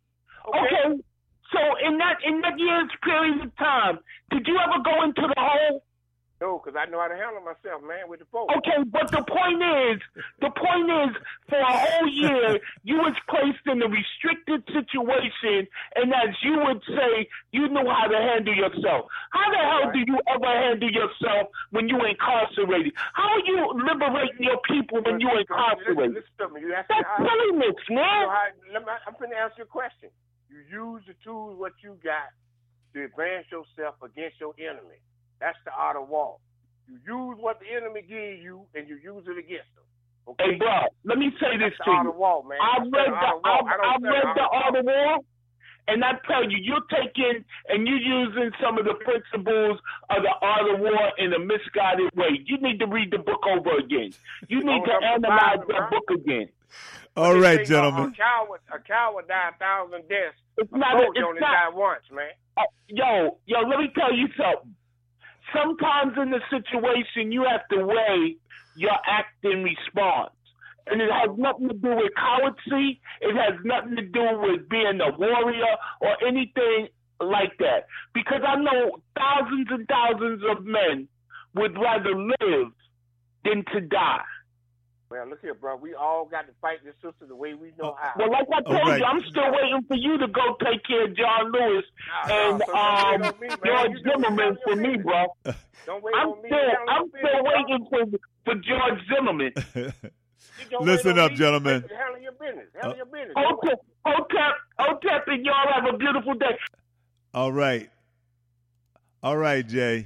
Okay. So in that in that year's period of time, did you ever go into the hole?
No, because I know how to handle myself, man, with the folks.
Okay, but the point is, the point is, for a whole year, you was placed in a restricted situation, and as you would say, you knew how to handle yourself. How the hell do you ever handle yourself when you incarcerated? How are you liberating your people when you
Listen,
incarcerated?
listen to me. You ask me
That's
how,
silliness,
you know
man.
how, let me, I'm going to answer your question. You use the tools, what you got, to advance yourself against your enemy. That's the art of war. You use what the enemy gives you, and you use it against them. Okay?
Hey, bro, let me say this
That's
to
the art
you.
of war, man.
I
That's
read
the
the
art of
I,
war. I
I
don't
read
study
the
art
Art
of
of War, and I tell you, you're taking and you're using some of the principles of the Art of War in a misguided way. You need to read the book over again. You need to
Long time
analyze
surviving,
that
bro.
book again.
All
They
right,
say, uh,
gentlemen.
A coward, a coward died a thousand deaths.
It's
A
not. A,
soldier
it's
only
not.
died once, man.
Uh, yo, yo, let me tell you something. Sometimes in the situation, you have to weigh your acting response. And it has nothing to do with cowardice. It has nothing to do with being a warrior or anything like that. Because I know thousands and thousands of men would rather live than to die.
Well, look here, bro. We all got to fight this sister the way we know how.
Well, like I told
right.
you, I'm still waiting for you to go take care of John Lewis
Nah,
and
nah, so don't wait
um,
on me, man.
George
You do
Zimmerman
it
for me, bro.
Don't wait
I'm
on me.
still,
Handle
I'm
your
still
business,
waiting for for George Zimmerman.
bro. You don't
Listen
wait on
up,
me.
gentlemen.
Handle your business. Handle your business.
Otep, Otep, Otep, and y'all have a beautiful day.
All right. All right, Jay.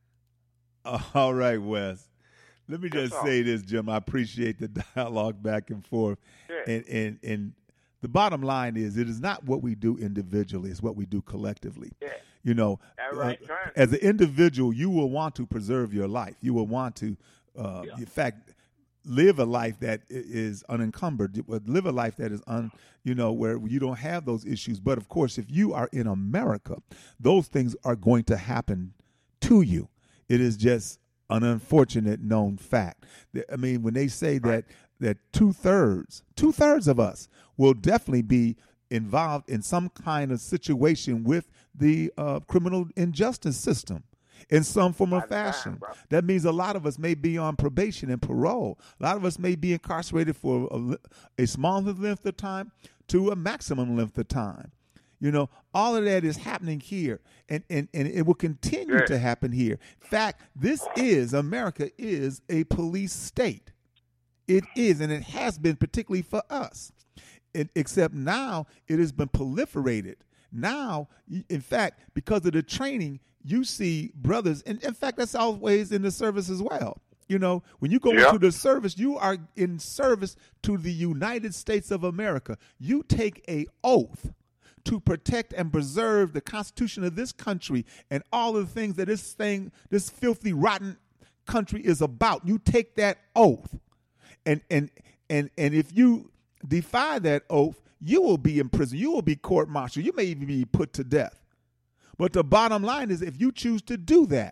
All right, Wes. Let me just
Yes,
say this, Jim. I appreciate the dialogue back and forth.
Yeah.
And, and and the bottom line is it is not what we do individually, it's what we do collectively.
Yeah.
You know,
That's right.
uh,
Trying.
as an individual, you will want to preserve your life. You will want to, uh,
Yeah.
in fact, live a life that i- is unencumbered, live a life that is un, you know, where you don't have those issues. But of course, if you are in America, those things are going to happen to you. It is just an unfortunate known fact. I mean, when they say that that two thirds, two thirds of us will definitely be involved in some kind of situation with the uh, criminal injustice system in some form or
By the time,
fashion.
bro.
That means a lot of us may be on probation and parole. A lot of us may be incarcerated for a, li- a small length of time to a maximum length of time. You know, all of that is happening here, and, and, and it will continue
Yeah.
to happen here. In fact, this is, America is a police state. It is, and it has been particularly for us. It, except now it has been proliferated. Now, y- in fact, because of the training, you see brothers, and in fact, that's always in the service as well. You know, when you go
Yeah.
into the service, you are in service to the United States of America. You take a oath to protect and preserve the Constitution of this country and all of the things that this thing, this filthy, rotten country is about. You take that oath, and and and and if you defy that oath, you will be in prison. You will be court-martialed. You may even be put to death. But the bottom line is, if you choose to do that,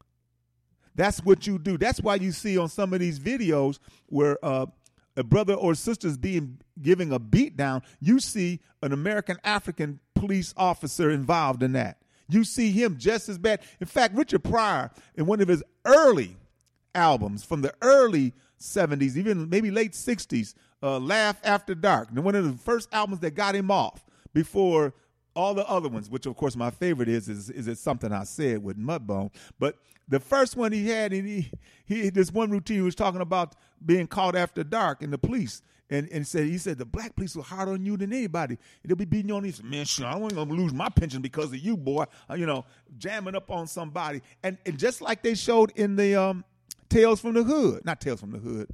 that's what you do. That's why you see on some of these videos where uh, a brother or sister is being giving a beat down, you see an American African police officer involved in that. You see him just as bad. In fact, Richard Pryor, in one of his early albums from the early seventies, even maybe late sixties, uh, Laugh After Dark, and one of the first albums that got him off before all the other ones, which of course my favorite is, is, is it Something I Said with Mudbone. But the first one he had, and he, he this one routine, he was talking about being caught after dark in the police. And and said he said the black police were harder on you than anybody. They'll be beating you on these. Man, sure, I wasn't gonna lose my pension because of you, boy. Uh, you know, jamming up on somebody. And and just like they showed in the um, Tales from the Hood, not Tales from the Hood.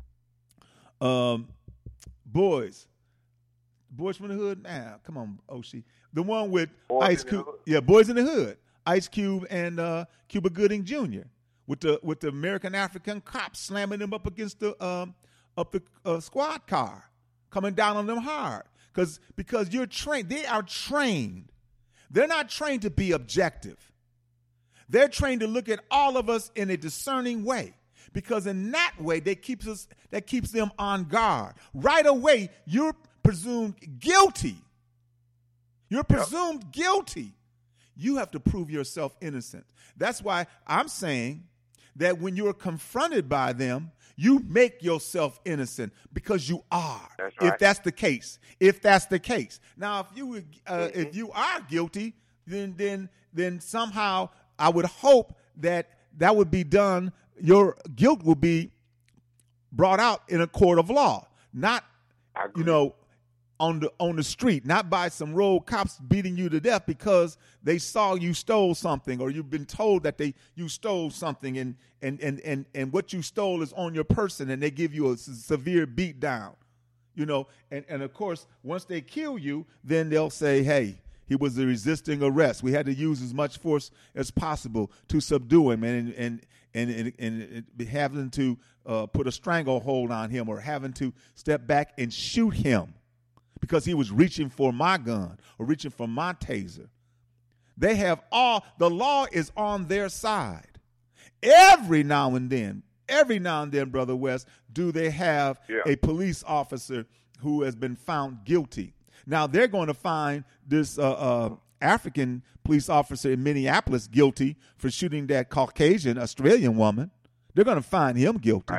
Um, boys, boys from the Hood. Nah, come on, Oshie. The one with
Boys
Ice
in the
Cube.
Hood.
Yeah, Boys in the Hood. Ice Cube and uh, Cuba Gooding Junior with the with the American African cops slamming them up against the um, up the uh, squad car, coming down on them hard. Because because you're trained. They are trained. They're not trained to be objective. They're trained to look at all of us in a discerning way. Because in that way, they keeps us that keeps them on guard. Right away, you're presumed guilty. You're presumed guilty. You have to prove yourself innocent. That's why I'm saying that when you're confronted by them, you make yourself innocent because you are.
That's right.
If that's the case, if that's the case. Now, if you uh,
Mm-hmm.
if you are guilty, then then then somehow I would hope that that would be done. Your guilt will be brought out in a court of law, not
I agree.
you know on the on the street, not by some road cops beating you to death because they saw you stole something, or you've been told that they you stole something, and and and and, and what you stole is on your person, and they give you a s- severe beat down, you know, and and of course once they kill you, then they'll say, hey, he was a resisting arrest. We had to use as much force as possible to subdue him, and and and and, and, and having to uh, put a stranglehold on him, or having to step back and shoot him because he was reaching for my gun or reaching for my taser. They have all, the law is on their side. Every now and then, every now and then, Brother West, do they have
Yeah.
a police officer who has been found guilty. Now, they're going to find this uh, uh, African police officer in Minneapolis guilty for shooting that Caucasian Australian woman. They're going to find him guilty.
Right.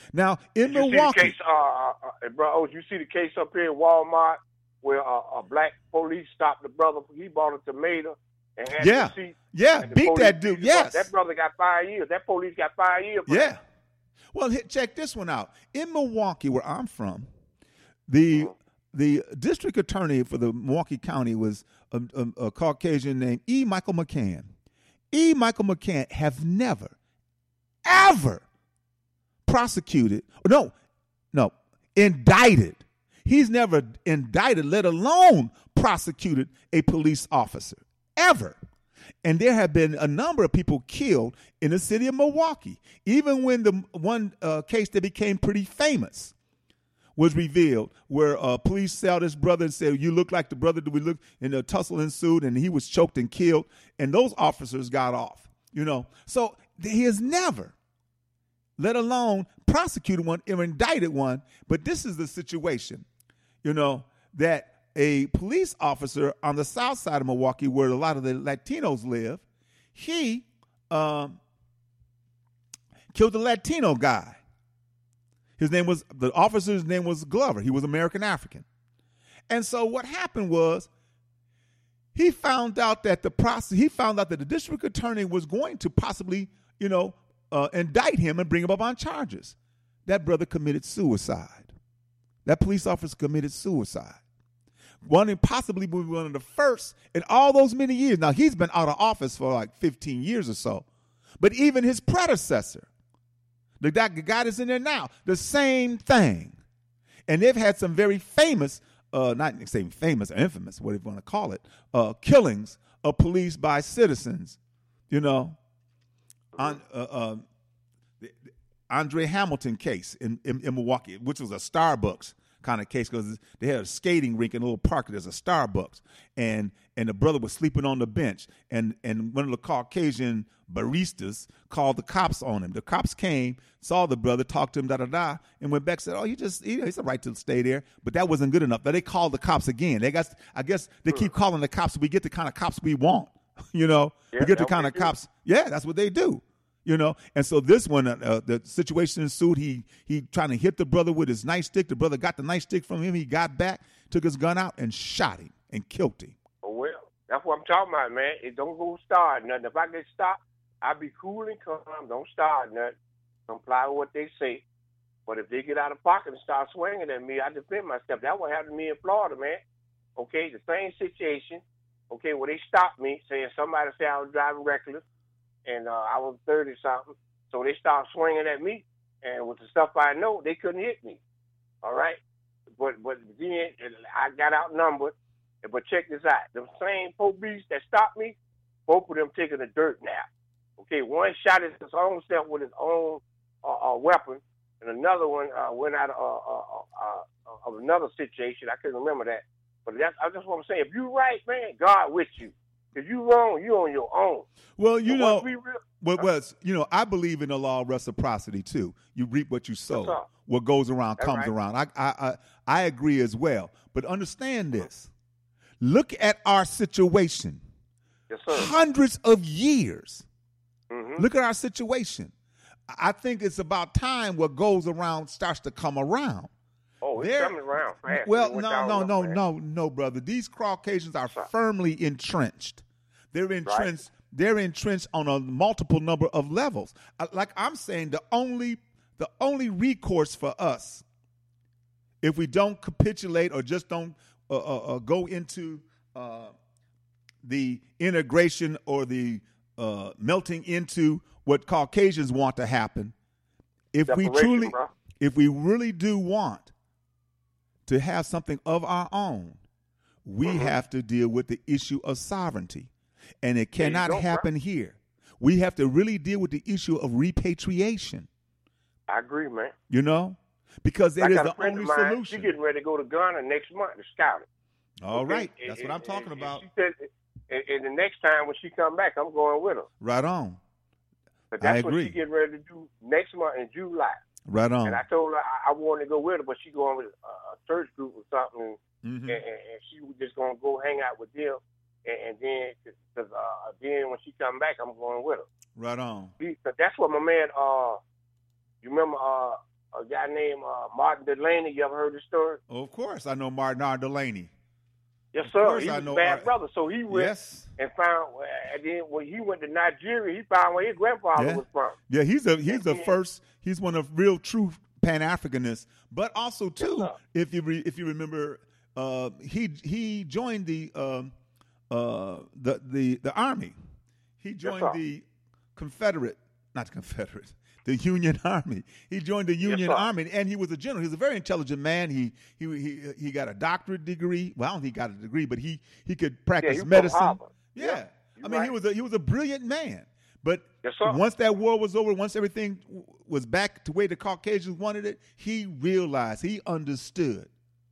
Now, in
you
Milwaukee.
See the case, uh, uh, bro, oh, you see the case up here in Walmart where uh, a black police stopped the brother. He bought a tomato and had
Yeah.
the receipt.
Yeah,
and the
beat that
police-
dude. Yes.
That brother got five years. That police got five years. For
Yeah.
that.
Well, hit, check this one out. In Milwaukee, where I'm from, the the district attorney for the Milwaukee County was a, a, a Caucasian named E. Michael McCann. E. Michael McCann have never, ever prosecuted, no, no, indicted. He's never indicted, let alone prosecuted a police officer, ever. And there have been a number of people killed in the city of Milwaukee. Even when the one uh, case that became pretty famous was revealed, where uh, police saw this brother and said, "You look like the brother that we look," and a tussle ensued, and he was choked and killed, and those officers got off. You know, so he has never, let alone prosecuted one or indicted one. But this is the situation, you know, that a police officer on the south side of Milwaukee, where a lot of the Latinos live, he um, killed a Latino guy. His name was, the officer's name was Glover. He was American African. And so what happened was he found out that the process, he found out that the district attorney was going to possibly, you know, uh, indict him and bring him up on charges. That brother committed suicide. That police officer committed suicide. One and possibly one of the first in all those many years. Now, he's been out of office for like fifteen years or so. But even his predecessor, the guy that's in there now, the same thing. And they've had some very famous, uh, not saying famous or infamous, whatever you want to call it, uh, killings of police by citizens. You know, on uh, uh, the Andre Hamilton case in, in, in Milwaukee, which was a Starbucks kind of case, because they had a skating rink in a little park. There's a Starbucks, and and the brother was sleeping on the bench, and and one of the Caucasian baristas called the cops on him. The cops came, saw the brother, talked to him, da da da, and went back and said, "Oh, he just he, he's a right to stay there." But that wasn't good enough. But they called the cops again. They got, I guess they keep calling the cops. So we get the kind of cops we want. You know,
Yeah,
we get the
that's
kind
what
of
they do.
cops. Yeah, that's what they do. You know, and so this one, uh, the situation ensued. He he trying to hit the brother with his nightstick. The brother got the nightstick from him. He got back, took his gun out, and shot him and killed him.
Oh, well, that's what I'm talking about, man. It don't go start nothing. If I get stopped, I be cool and calm. Don't start nothing. Comply with what they say. But if they get out of pocket and start swinging at me, I defend myself. That's what happened to me in Florida, man. Okay, the same situation. Okay, where they stopped me, saying somebody said I was driving reckless, and uh, I was thirty something. So they started swinging at me, and with the stuff I know, they couldn't hit me. All right, but but then I got outnumbered. But check this out: the same police that stopped me, both of them taking a dirt nap. Okay, one shot at his own self with his own uh, uh, weapon, and another one uh, went out of, uh, uh, uh, of another situation. I can't remember that. But that's, I just want to say, if you right, man, God with you. If you wrong, you on your own.
Well, you
But
know,
once we real-
what was, you know, I believe in the law of reciprocity too. You reap what you sow.
That's all.
What goes around
That's
comes
right.
around. I, I, I, I agree as well. But understand this. Look at our situation.
Yes, sir.
Hundreds of years.
Mm-hmm.
Look at our situation. I think it's about time what goes around starts to come around.
Oh, it's
There-
coming around fast.
Well,
What
no,
y'all
no,
know,
no,
man.
no, no, brother. These Caucasians are
Sir.
firmly entrenched. They're entrenched. They're entrenched on a multiple number of levels. Uh, Like I'm saying, the only the only recourse for us, if we don't capitulate or just don't uh, uh, uh, go into uh, the integration or the uh, melting into what Caucasians want to happen, if we
Separation,
truly,
bro.
if we really do want to have something of our own, we
Mm-hmm.
have to deal with the issue of sovereignty. And it
There you
cannot
go, bro.
happen here. We have to really deal with the issue of repatriation,
I agree, man.
you know, because it
I
is
got a
the
friend
only
of mine.
solution.
She getting ready to go to Ghana next month to scout it.
All
Okay?
right.
And-
That's what I'm
and-
talking
and
about.
She said, and, and the next time when she come back, I'm going with her.
Right on.
But
I
that's what
agree.
she getting ready to do next month in July.
Right on.
And I told her I, I wanted to go with her, but she going with a, a church group or something,
Mhm.
and, and, and she was just gonna go hang out with them, and, and then, cause uh, then when she come back, I'm going with her.
Right on.
See, 'cause that's what my man. Uh, you remember uh, a guy named uh, Martin Delaney. You ever heard the story?
Oh, of course, I know Martin R. Delaney.
Yes,
Of
sir.
course
He
I
was
know
a bad
R-
brother. So he went
Yes.
and found, and then when he went to Nigeria, he found where his grandfather
Yeah.
was from.
Yeah, he's a he's the
Yeah.
first. He's one of real true Pan Africanists, but also too,
sir.
if you re, if you remember, uh, he he joined the um, uh, the the the army. He joined
sir.
the Confederate, not the Confederate, the Union Army. He joined the Union
sir.
Army, and he was a general. He was a very intelligent man. He he he he got a doctorate degree. Well, I don't think he got a degree, but he he could practice
he was from
medicine.
Harvard.
Yeah,
Yeah,
I
you're
mean, he
right.
was a he was a brilliant man. But
Yes, sir.
once that war was over, once everything w- was back to where the Caucasians wanted it, he realized, he understood,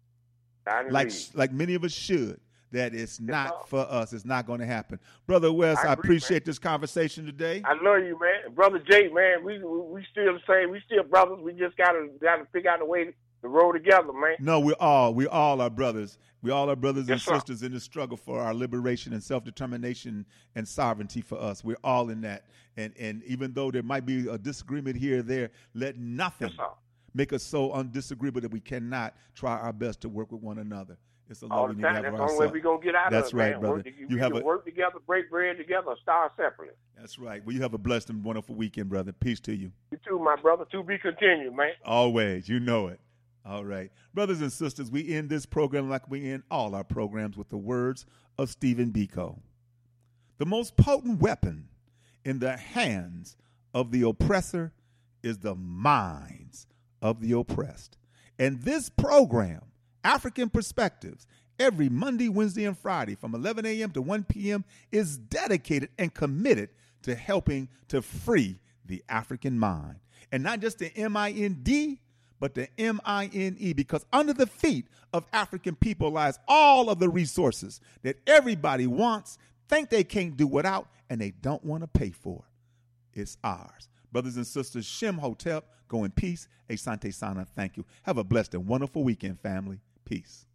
I
like
agree.
like many of us should, that it's not
sir.
for us. It's not going to happen. Brother Wes,
I
I,
agree,
appreciate this conversation today.
I love you, man. Brother Jay, man, we we, we still the same. We still brothers. We just gotta gotta figure out a way to roll together, man.
No, we're all we all are brothers. We all are brothers and
Yes, sir.
sisters in the struggle for our liberation and self-determination and sovereignty for us. We're all in that. And and even though there might be a disagreement here or there, let nothing
Yes, sir.
make us so undisagreeable that we cannot try our best to work with one another. It's a
All
love we
the
need to
time.
have
That's
for
the only way
ourselves.
we're going to get out
That's
of it,
right,
man.
brother.
Work,
You
we
have
can
a-
work together, break bread together, or starve separately.
That's right. Well, you have a blessed and wonderful weekend, brother. Peace to you.
You too, my brother. To be continued, man.
Always. You know it. All right. Brothers and sisters, we end this program like we end all our programs with the words of Stephen Biko. The most potent weapon in the hands of the oppressor is the minds of the oppressed. And this program, African Perspectives, every Monday, Wednesday, and Friday from eleven a.m. to one p.m. is dedicated and committed to helping to free the African mind. And not just the M I N D, but the M I N E, because under the feet of African people lies all of the resources that everybody wants, think they can't do without, and they don't want to pay for. It's ours. Brothers and sisters, Shem Hotep, go in peace. Asante Sana, thank you. Have a blessed and wonderful weekend, family. Peace.